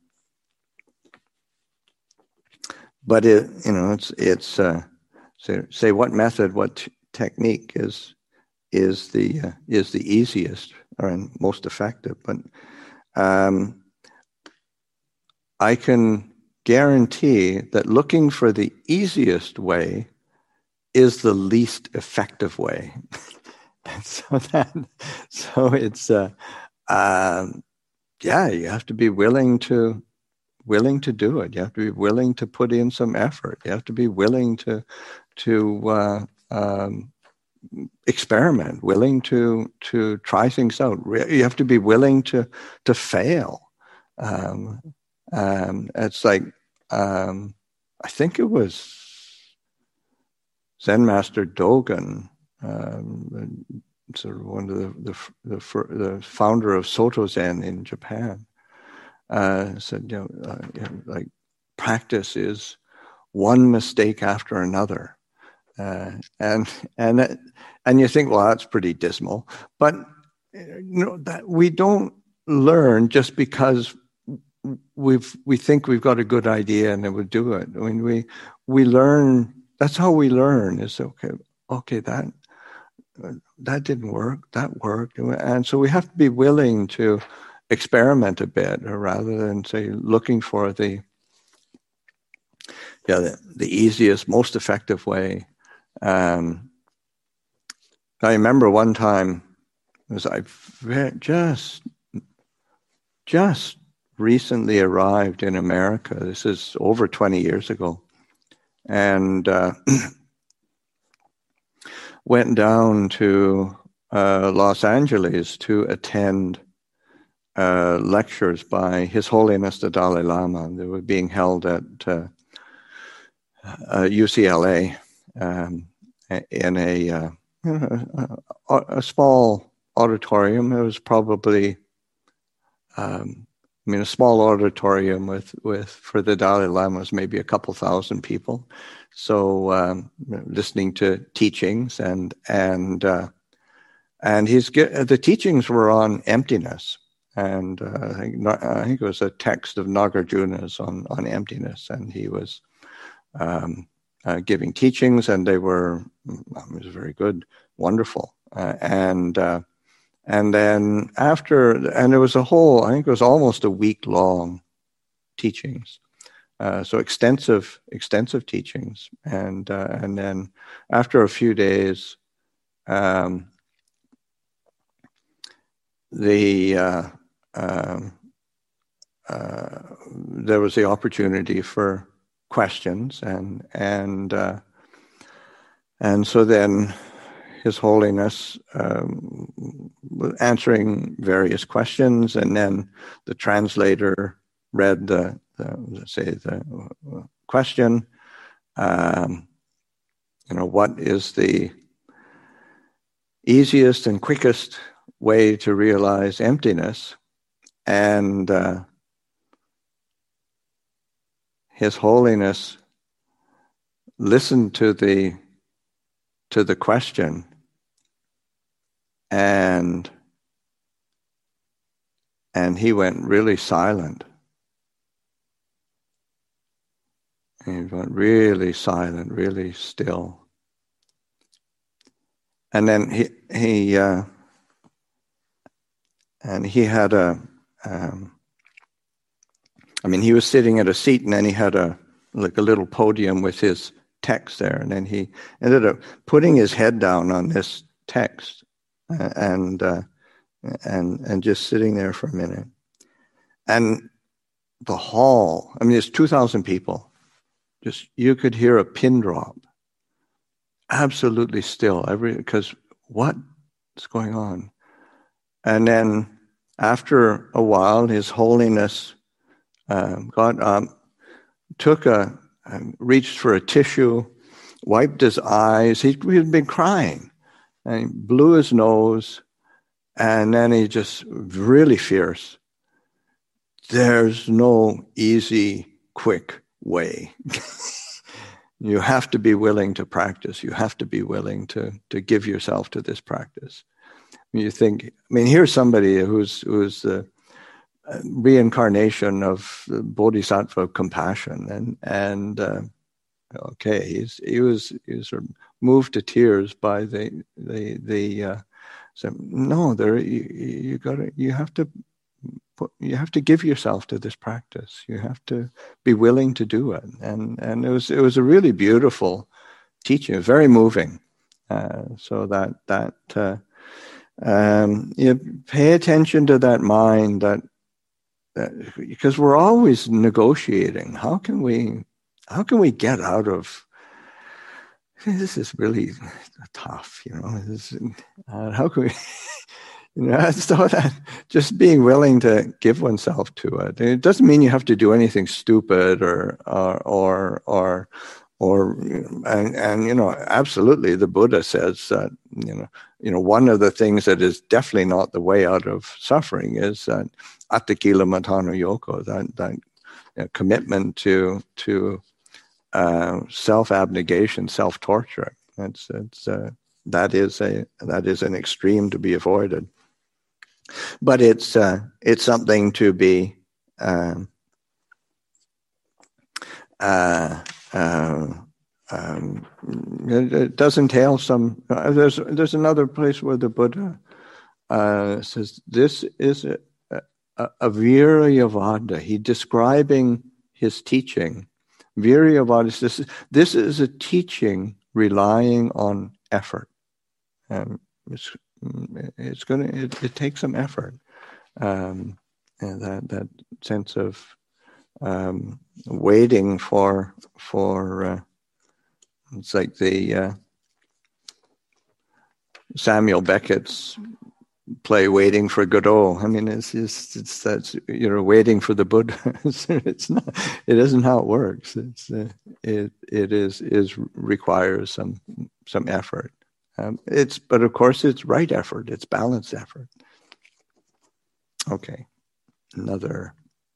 but it you know it's it's uh, say say what method, what t- technique is is the uh, is the easiest or most effective. But um, I can guarantee that looking for the easiest way is the least effective way. And so that, so it's, uh, um, yeah, you have to be willing to, willing to do it. You have to be willing to put in some effort. You have to be willing to, to, uh, um, experiment, willing to, to try things out. You have to be willing to, to fail. Um, um, it's like, um, I think it was Zen Master Dogen, um, sort of one of the the, the, the founder of Soto Zen in Japan, uh, said, you know, uh, you know, like practice is one mistake after another, uh, and and and you think, well, that's pretty dismal, but you know that we don't learn just because we've we think we've got a good idea and it would do it. I mean, we we learn. That's how we learn. Is okay. Okay, that that didn't work. That worked, and so we have to be willing to experiment a bit, rather than say looking for the yeah the, the easiest, most effective way. Um, I remember one time was I just just recently arrived in America. This is over twenty years ago. And uh, went down to uh, Los Angeles to attend uh, lectures by His Holiness the Dalai Lama. They were being held at uh, uh, U C L A um, in a, uh, a, a small auditorium. It was probably um, I mean, a small auditorium with, with for the Dalai Lama was maybe a couple thousand people. So um, listening to teachings and and uh, and his the teachings were on emptiness, and uh, I, think, I think it was a text of Nagarjuna's on on emptiness, and he was um, uh, giving teachings, and they were it was very good, wonderful, uh, and. Uh, And then after, and there was a whole, I think it was almost a week long teachings. Uh, so extensive, extensive teachings. And, uh, and then after a few days, um, the, uh, um, uh, there was the opportunity for questions, and, and, uh, and so then His Holiness um, answering various questions, and then the translator read the, the say the question. Um, you know, what is the easiest and quickest way to realize emptiness? And uh, His Holiness listened to the to the question. And and he went really silent. He went really silent, really still. And then he he uh, and he had a. Um, I mean, he was sitting at a seat, and then he had a like a little podium with his text there, and then he ended up putting his head down on this text, and uh, and and just sitting there for a minute. And the hall, I mean, it's two thousand people. Just, you could hear a pin drop. Absolutely still, every because what's going on? And then after a while, His Holiness uh, got um, took a, um, reached for a tissue, wiped his eyes. He had been crying, and he blew his nose, and then he just really fierce. There's no easy, quick way. You have to be willing to practice. You have to be willing to, to give yourself to this practice. You think, I mean, here's somebody who's who's the reincarnation of the Bodhisattva of compassion, and and uh, okay, he's he was he was sort of moved to tears by the the the. Uh, so no, there you, you got to you have to. You have to give yourself to this practice. You have to be willing to do it, and and it was it was a really beautiful teaching, very moving. Uh, so that that uh, um, you pay attention to that mind, that, that because we're always negotiating. How can we how can we get out of this? Is really tough, you know. This, uh, how can we? You know, so that just being willing to give oneself to it. It doesn't mean you have to do anything stupid or or or or, or and, and you know, absolutely, the Buddha says that you know you know one of the things that is definitely not the way out of suffering is that atthakila matano yoko, that that you know, commitment to to uh, self abnegation, self torture. That's it's uh, that is a that is an extreme to be avoided. But it's uh, it's something to be um, uh, uh, um, it, it does entail some. Uh, there's there's another place where the Buddha uh, says this is a, a, a Viryavada. He describing his teaching. Viryavada is this. This is a teaching relying on effort. Um, it's, It's gonna. It, it takes some effort, um, and that that sense of um, waiting for for. Uh, it's like the uh, Samuel Beckett's play "Waiting for Godot." I mean, it's just it's that's you're waiting for the Buddha. It's not. It isn't how it works. It's uh, it it is is requires some some effort. Um, it's, but of course, it's right effort. It's balanced effort. Okay, another.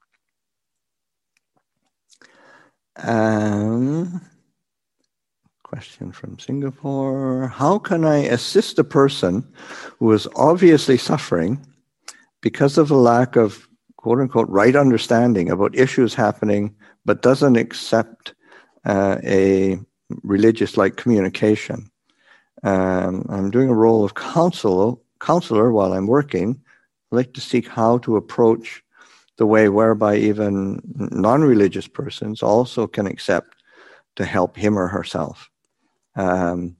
Um, question from Singapore. How can I assist a person who is obviously suffering because of a lack of quote unquote right understanding about issues happening, but doesn't accept uh, a religious-like communication? Um, I'm doing a role of counselor, counselor while I'm working. I'd like to seek how to approach the way whereby even non-religious persons also can accept to help him or herself. Um,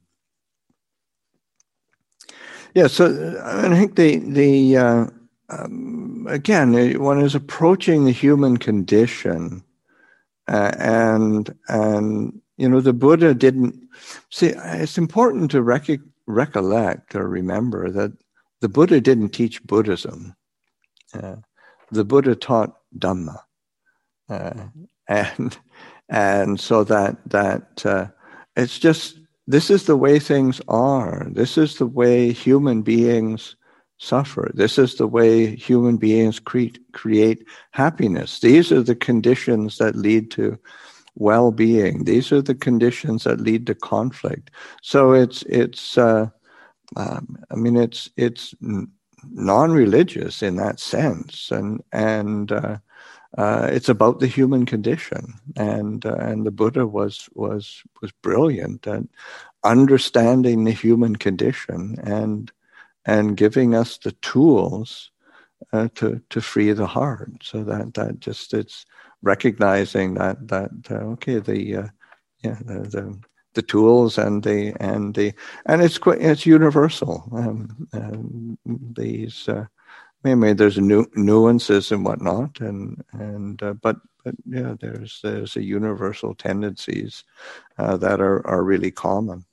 yeah, so I think the the uh, um, again, one is approaching the human condition, uh, and and. You know, the Buddha didn't see. It's important to rec- recollect or remember that the Buddha didn't teach Buddhism. Uh, the Buddha taught Dhamma, uh, and and so that that uh, it's just this is the way things are. This is the way human beings suffer. This is the way human beings create create happiness. These are the conditions that lead to well-being. These are the conditions that lead to conflict. So it's it's uh, um, I mean it's it's non-religious in that sense, and and uh, uh, it's about the human condition. And uh, and the Buddha was was was brilliant at understanding the human condition and and giving us the tools uh, to to free the heart. So that that just it's. Recognizing that that uh, okay the uh, yeah the, the the tools and the and the and it's quite it's universal. Um, um, these uh, maybe there's nu- nuances and whatnot, and and uh, but but yeah, there's there's a universal tendencies uh, that are are really common.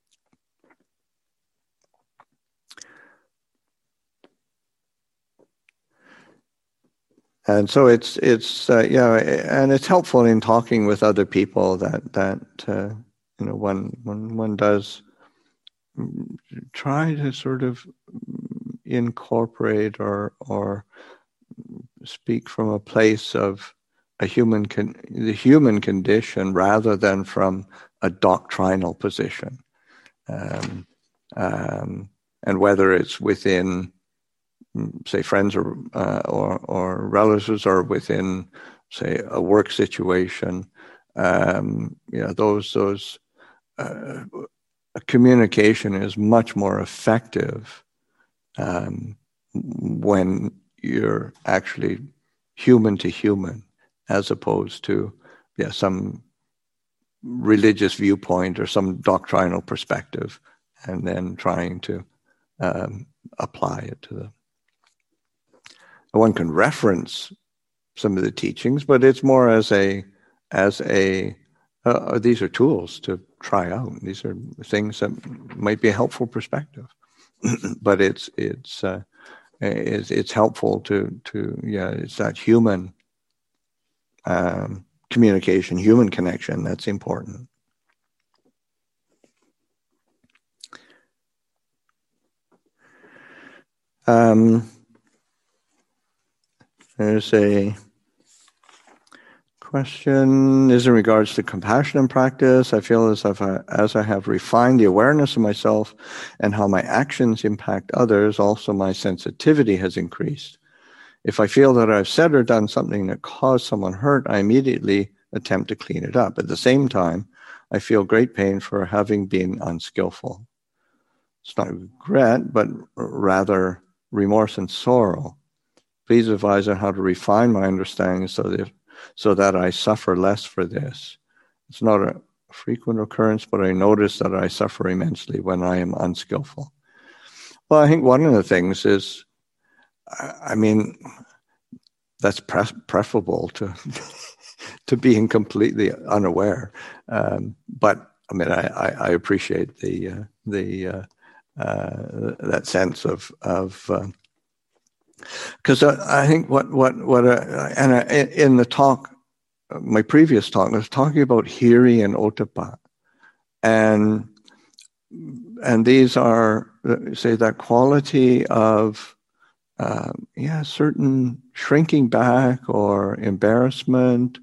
And so it's it's uh, yeah, and it's helpful in talking with other people that that uh, you know one one one does try to sort of incorporate or or speak from a place of a human con- the human condition rather than from a doctrinal position, um, um, and whether it's within, say, friends or uh, or or relatives, or within, say, a work situation, um, you know, those those uh, communication is much more effective um, when you're actually human to human, as opposed to yeah some religious viewpoint or some doctrinal perspective, and then trying to um, apply it to the. One can reference some of the teachings, but it's more as a as a uh, these are tools to try out. These are things that might be a helpful perspective, but it's it's uh, it's it's helpful to to yeah it's that human um, communication, human connection that's important. Um, there's a question is in regards to compassion and practice. I feel as if I, as I have refined the awareness of myself and how my actions impact others, also my sensitivity has increased. If I feel that I've said or done something that caused someone hurt, I immediately attempt to clean it up. At the same time, I feel great pain for having been unskillful. It's not regret, but rather remorse and sorrow. Please advise on how to refine my understanding so that so that I suffer less for this. It's not a frequent occurrence, but I notice that I suffer immensely when I am unskillful. Well, I think one of the things is, I mean, that's pre- preferable to to being completely unaware. Um, but I mean, I, I, I appreciate the uh, the uh, uh, that sense of of. Uh, Because I, I think what what what uh, and uh, in the talk, my previous talk, I was talking about hiri and otapa, and and these are, say, that quality of uh, yeah certain shrinking back or embarrassment.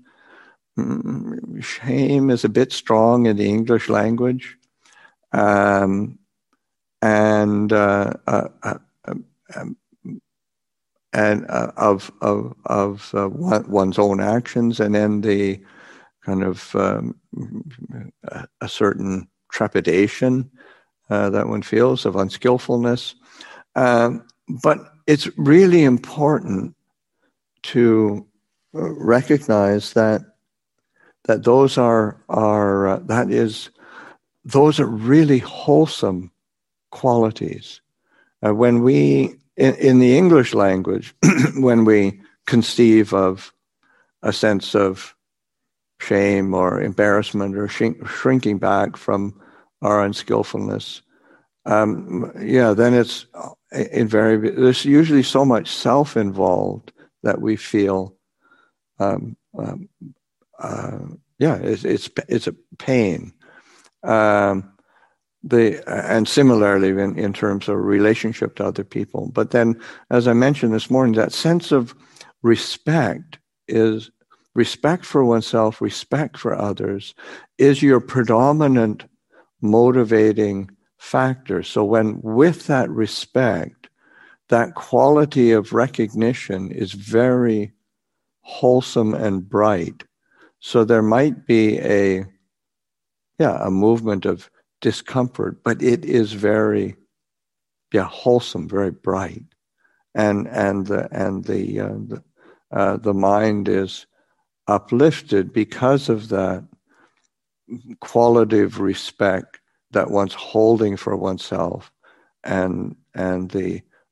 Shame is a bit strong in the English language, um, and uh, uh, uh, um, and uh, of of of uh, one, one's own actions, and then the kind of um, a, a certain trepidation uh, that one feels of unskillfulness. Um, but it's really important to recognize that that those are are uh, that is those are really wholesome qualities. Uh, when we in, in the English language, when we conceive of a sense of shame or embarrassment or shrink, shrinking back from our unskillfulness, um, yeah, then it's invariably, there's usually so much self involved that we feel, um, um, uh, yeah, it's, it's it's a pain. Um, the and similarly in, in terms of relationship to other people. But then, as I mentioned this morning, that sense of respect is respect for oneself, respect for others is your predominant motivating factor. So when with that respect, that quality of recognition is very wholesome and bright. So there might be a yeah, a movement of discomfort, but it is very, yeah, wholesome, very bright, and and the and the uh, the, uh, the mind is uplifted because of that quality of respect that one's holding for oneself, and and the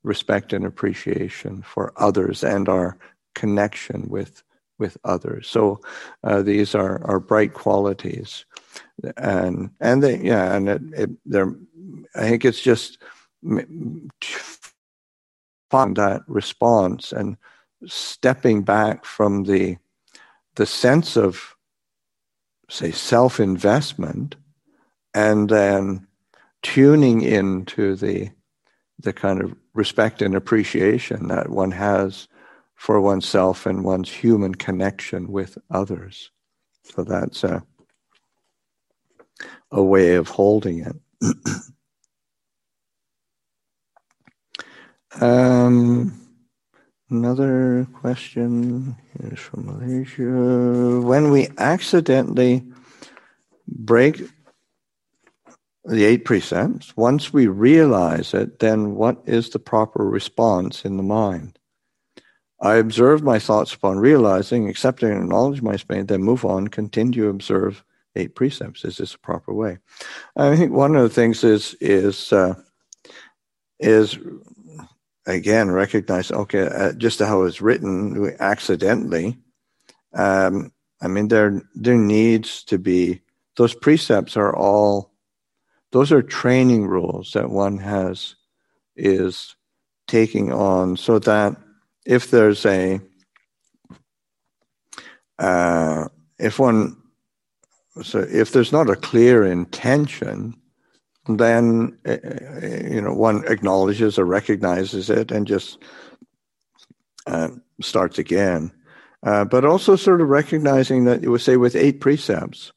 respect and appreciation for others and our connection with with others. So uh, these are, are bright qualities, and and they yeah, and it, it they're I think it's just find that response and stepping back from the the sense of, say, self-investment, and then tuning into the the kind of respect and appreciation that one has for oneself and one's human connection with others. So that's a a way of holding it. um, another question is from Malaysia. When we accidentally break the eight precepts, once we realize it, then what is the proper response in the mind? I observe my thoughts upon realizing, accepting and acknowledge my pain, then move on, continue to observe eight precepts. Is this a proper way? I think one of the things is is uh, is again recognize, okay, uh, just how it's written, we accidentally. Um, I mean, there there needs to be, those precepts are all, those are training rules that one has, is taking on, so that if there's a, uh, if one, so if there's not a clear intention, then, uh, you know, one acknowledges or recognizes it and just uh, starts again. Uh, but also sort of recognizing that, you would say, with eight precepts,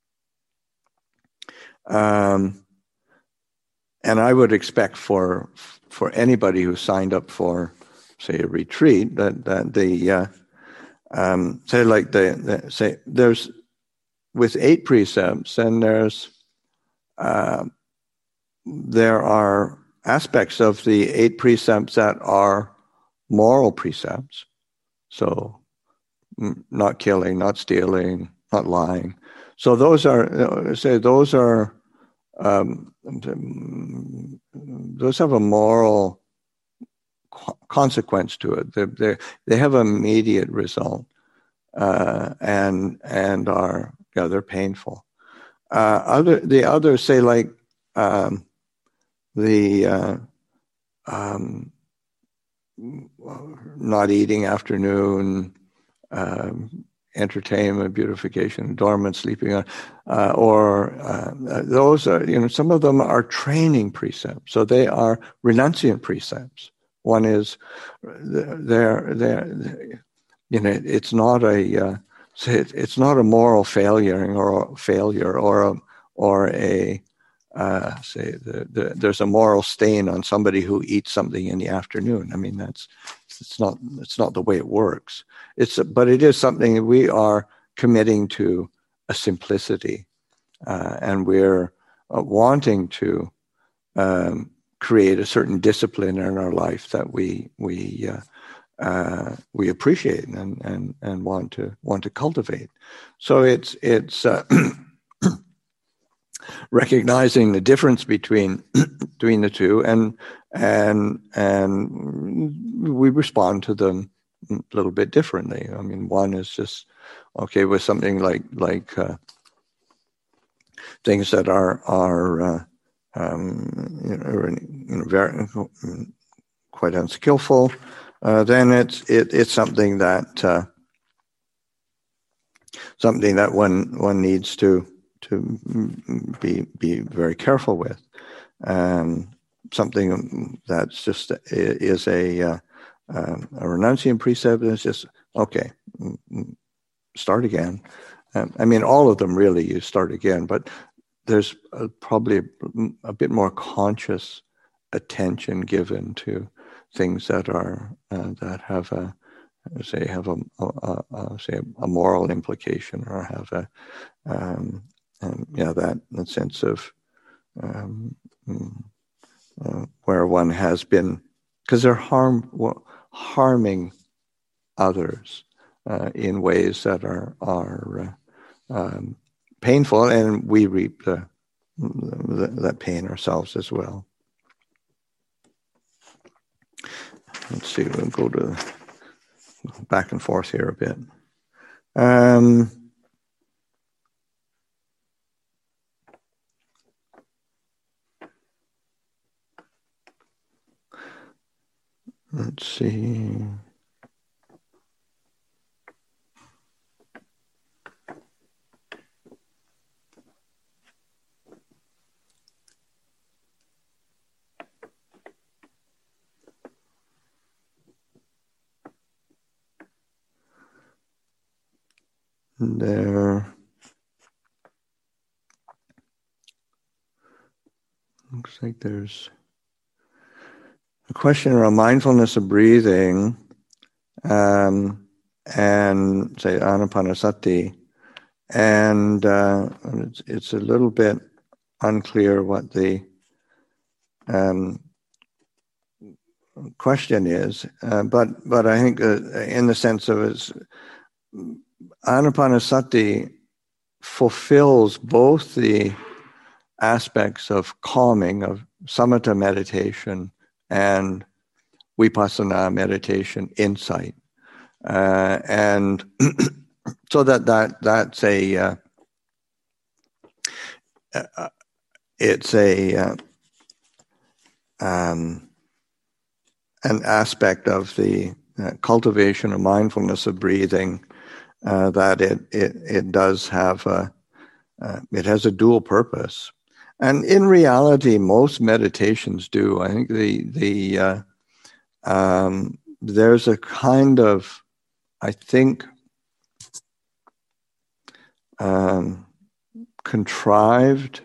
um, and I would expect for for anybody who signed up for, say, a retreat, that that the uh, um, say like the, the say there's with eight precepts, and there's uh, there are aspects of the eight precepts that are moral precepts. So, not killing, not stealing, not lying. So those are, say, those are. Um, those have a moral co- consequence to it. They, they they have an immediate result, uh, and and are, yeah, they're painful. Uh, other the others, say, like um, the uh, um, not eating after noon, um, entertainment, beautification, adornment, sleeping on, uh, or uh, those are, you know, some of them are training precepts. So they are renunciant precepts. One is, they're, they're, you know, it's not a, uh, it's not a moral failure or a failure or a, or a, uh, say the, the, there's a moral stain on somebody who eats something in the afternoon. I mean, that's, it's not, it's not the way it works. It's, but it is something that we are committing to a simplicity, uh, and we're uh, wanting to um, create a certain discipline in our life that we we uh, uh, we appreciate and and and want to want to cultivate. So it's it's uh, recognizing the difference between between the two, and and and we respond to them a little bit differently. I mean, one is just okay with something like like uh, things that are are uh, um, you know, you know, very quite unskillful. Uh, then it's it, it's something that uh, something that one one needs to to be be very careful with. Um, something that's just is a uh, um, a renunciant precept is just okay. Start again. Um, I mean, all of them really, you start again, but there's a, probably a, a bit more conscious attention given to things that are uh, that have a say have a, a, a say a moral implication, or have a um, and, yeah, that, that sense of um, uh, where one has been, because they're harm harming others uh, in ways that are are uh, um, painful, and we reap the, the, that pain ourselves as well. let's see, we'll go to back and forth here a bit. Um, let's see. There looks like there's a question around mindfulness of breathing, um, and say anapanasati, and uh, it's, it's a little bit unclear what the um, question is, uh, but but I think uh, in the sense of it's anapanasati fulfills both the aspects of calming, of samatha meditation and vipassana meditation, insight, uh, and so that that that's a uh, uh, it's a uh, um, an aspect of the uh, cultivation of mindfulness of breathing uh, that it it it does have a uh, it has a dual purpose. And in reality, most meditations do. I think the the uh, um, there's a kind of, I think, um, contrived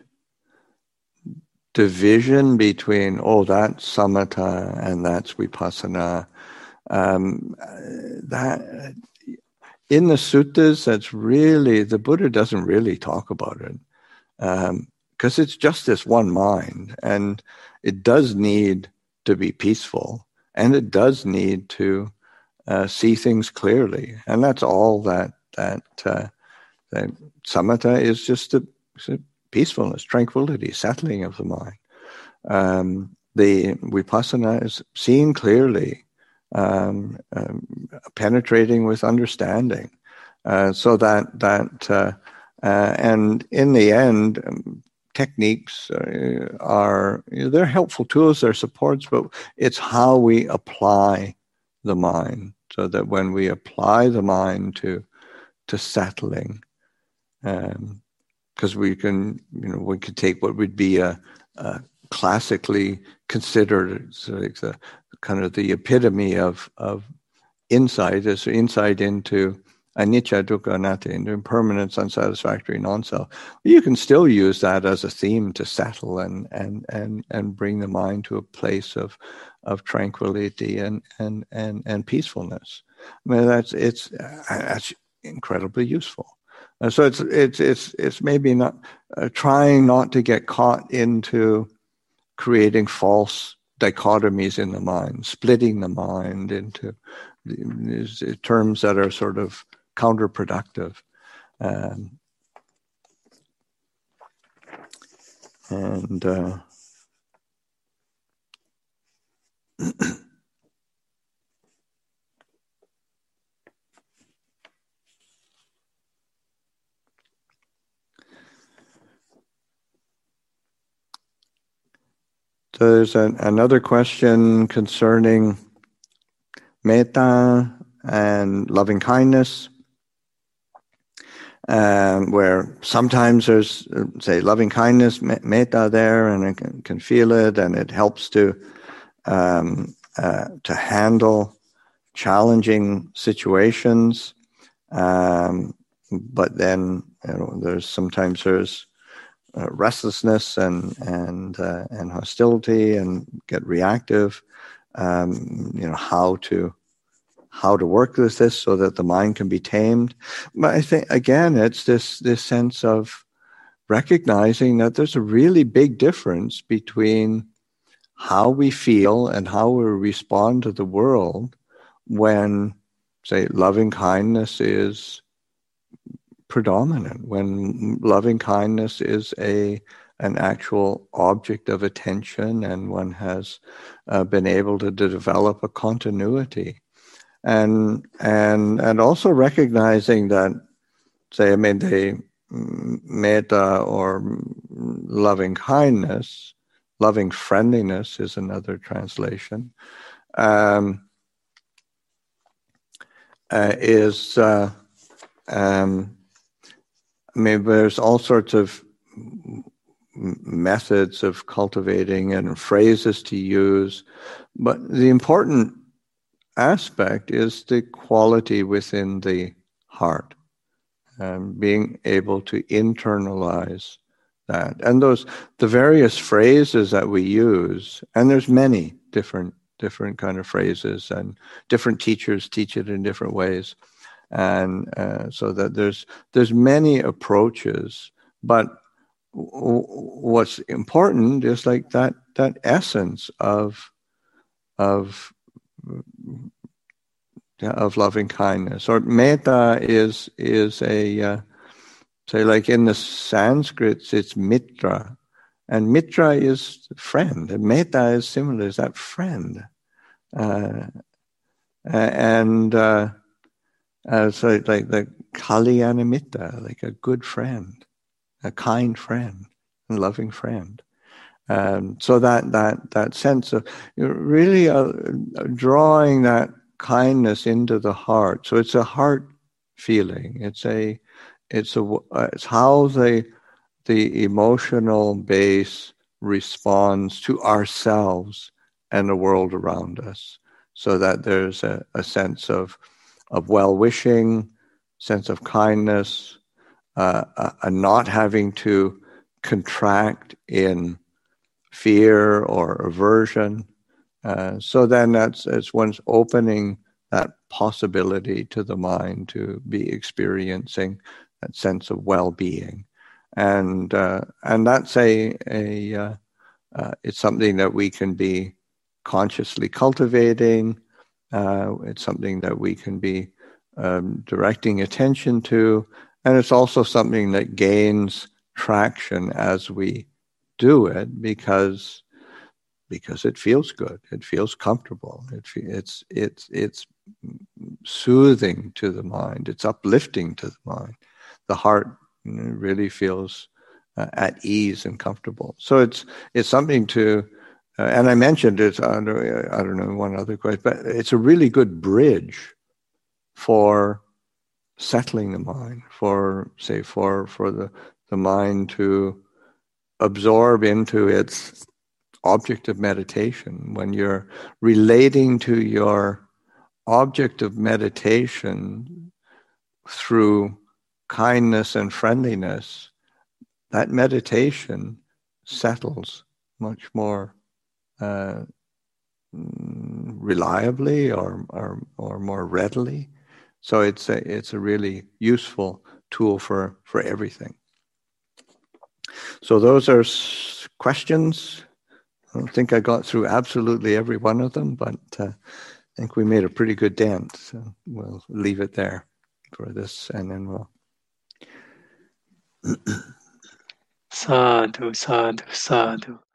division between, oh, that's samatha and that's vipassana. Um, that in the suttas, that's really, the Buddha doesn't really talk about it. Um, because it's just this one mind, and it does need to be peaceful, and it does need to uh, see things clearly, and that's all that that, uh, that samatha is, just a, a peacefulness, tranquility, settling of the mind. Um, the vipassana is seeing clearly, um, um, penetrating with understanding, uh, so that that uh, uh, and in the end. Um, Techniques uh, are, you know, they're helpful tools, they're supports, but it's how we apply the mind, so that when we apply the mind to to settling, um, because we can, you know, we could take what would be a, a classically considered, so like the kind of the epitome of of insight, is insight into anicca, dukkha, anatta, into impermanence, unsatisfactory, non-self. You can still use that as a theme to settle and and and and bring the mind to a place of of tranquility and and and and peacefulness. I mean, that's it's that's incredibly useful. Uh, so it's it's it's it's maybe not uh, trying not to get caught into creating false dichotomies in the mind, splitting the mind into these terms that are sort of counterproductive. Um, and uh, so there's an, another question concerning metta and loving kindness, um, where sometimes there's, say, loving kindness, metta there, and I can, can feel it, and it helps to um, uh, to handle challenging situations. Um, but then, you know, there's sometimes there's uh, restlessness and and uh, and hostility, and get reactive. Um, you know, how to how to work with this so that the mind can be tamed. But I think again, it's this this sense of recognizing that there's a really big difference between how we feel and how we respond to the world when, say, loving kindness is predominant, when loving kindness is a an actual object of attention, and one has uh, been able to, to develop a continuity. And and and also recognizing that, say, I mean, the metta or loving kindness, loving friendliness is another translation, um, uh, is, uh, um, I mean, there's all sorts of methods of cultivating and phrases to use, but the important aspect is the quality within the heart, um, being able to internalize that. And those, the various phrases that we use, and there's many different different kind of phrases, and different teachers teach it in different ways, and uh, so that there's there's many approaches, but w- what's important is like that that essence of of of loving kindness. Or metta is is a uh, say, like in the Sanskrit, it's mitra, and mitra is friend, and metta is similar, is that friend, uh, and uh, uh, so like the kalyanamitta, like a good friend, a kind friend, a loving friend. Um, so that that that sense of, you know, really uh, drawing that kindness into the heart. So it's a heart feeling. It's a it's a uh, it's how the the emotional base responds to ourselves and the world around us. So that there's a, a sense of of well-wishing, sense of kindness, uh, a, a not having to contract in fear or aversion. Uh, so then that's, it's one's opening that possibility to the mind to be experiencing that sense of well-being. And uh, and that's a, a uh, uh, it's something that we can be consciously cultivating. Uh, it's something that we can be um, directing attention to. And it's also something that gains traction as we do it, because because it feels good, it feels comfortable, it, it's it's it's soothing to the mind, it's uplifting to the mind. The heart really feels uh, at ease and comfortable. So it's it's something to, uh, and I mentioned it. I don't, I don't know, one other question, but it's a really good bridge for settling the mind, for say for for the the mind to absorb into its object of meditation. When you're relating to your object of meditation through kindness and friendliness, that meditation settles much more uh, reliably or, or or more readily. So it's a it's a really useful tool for for everything. So those are questions. I don't think I got through absolutely every one of them, but uh, I think we made a pretty good dent. So we'll leave it there for this, and then we'll. Sadhu, sadhu, sadhu.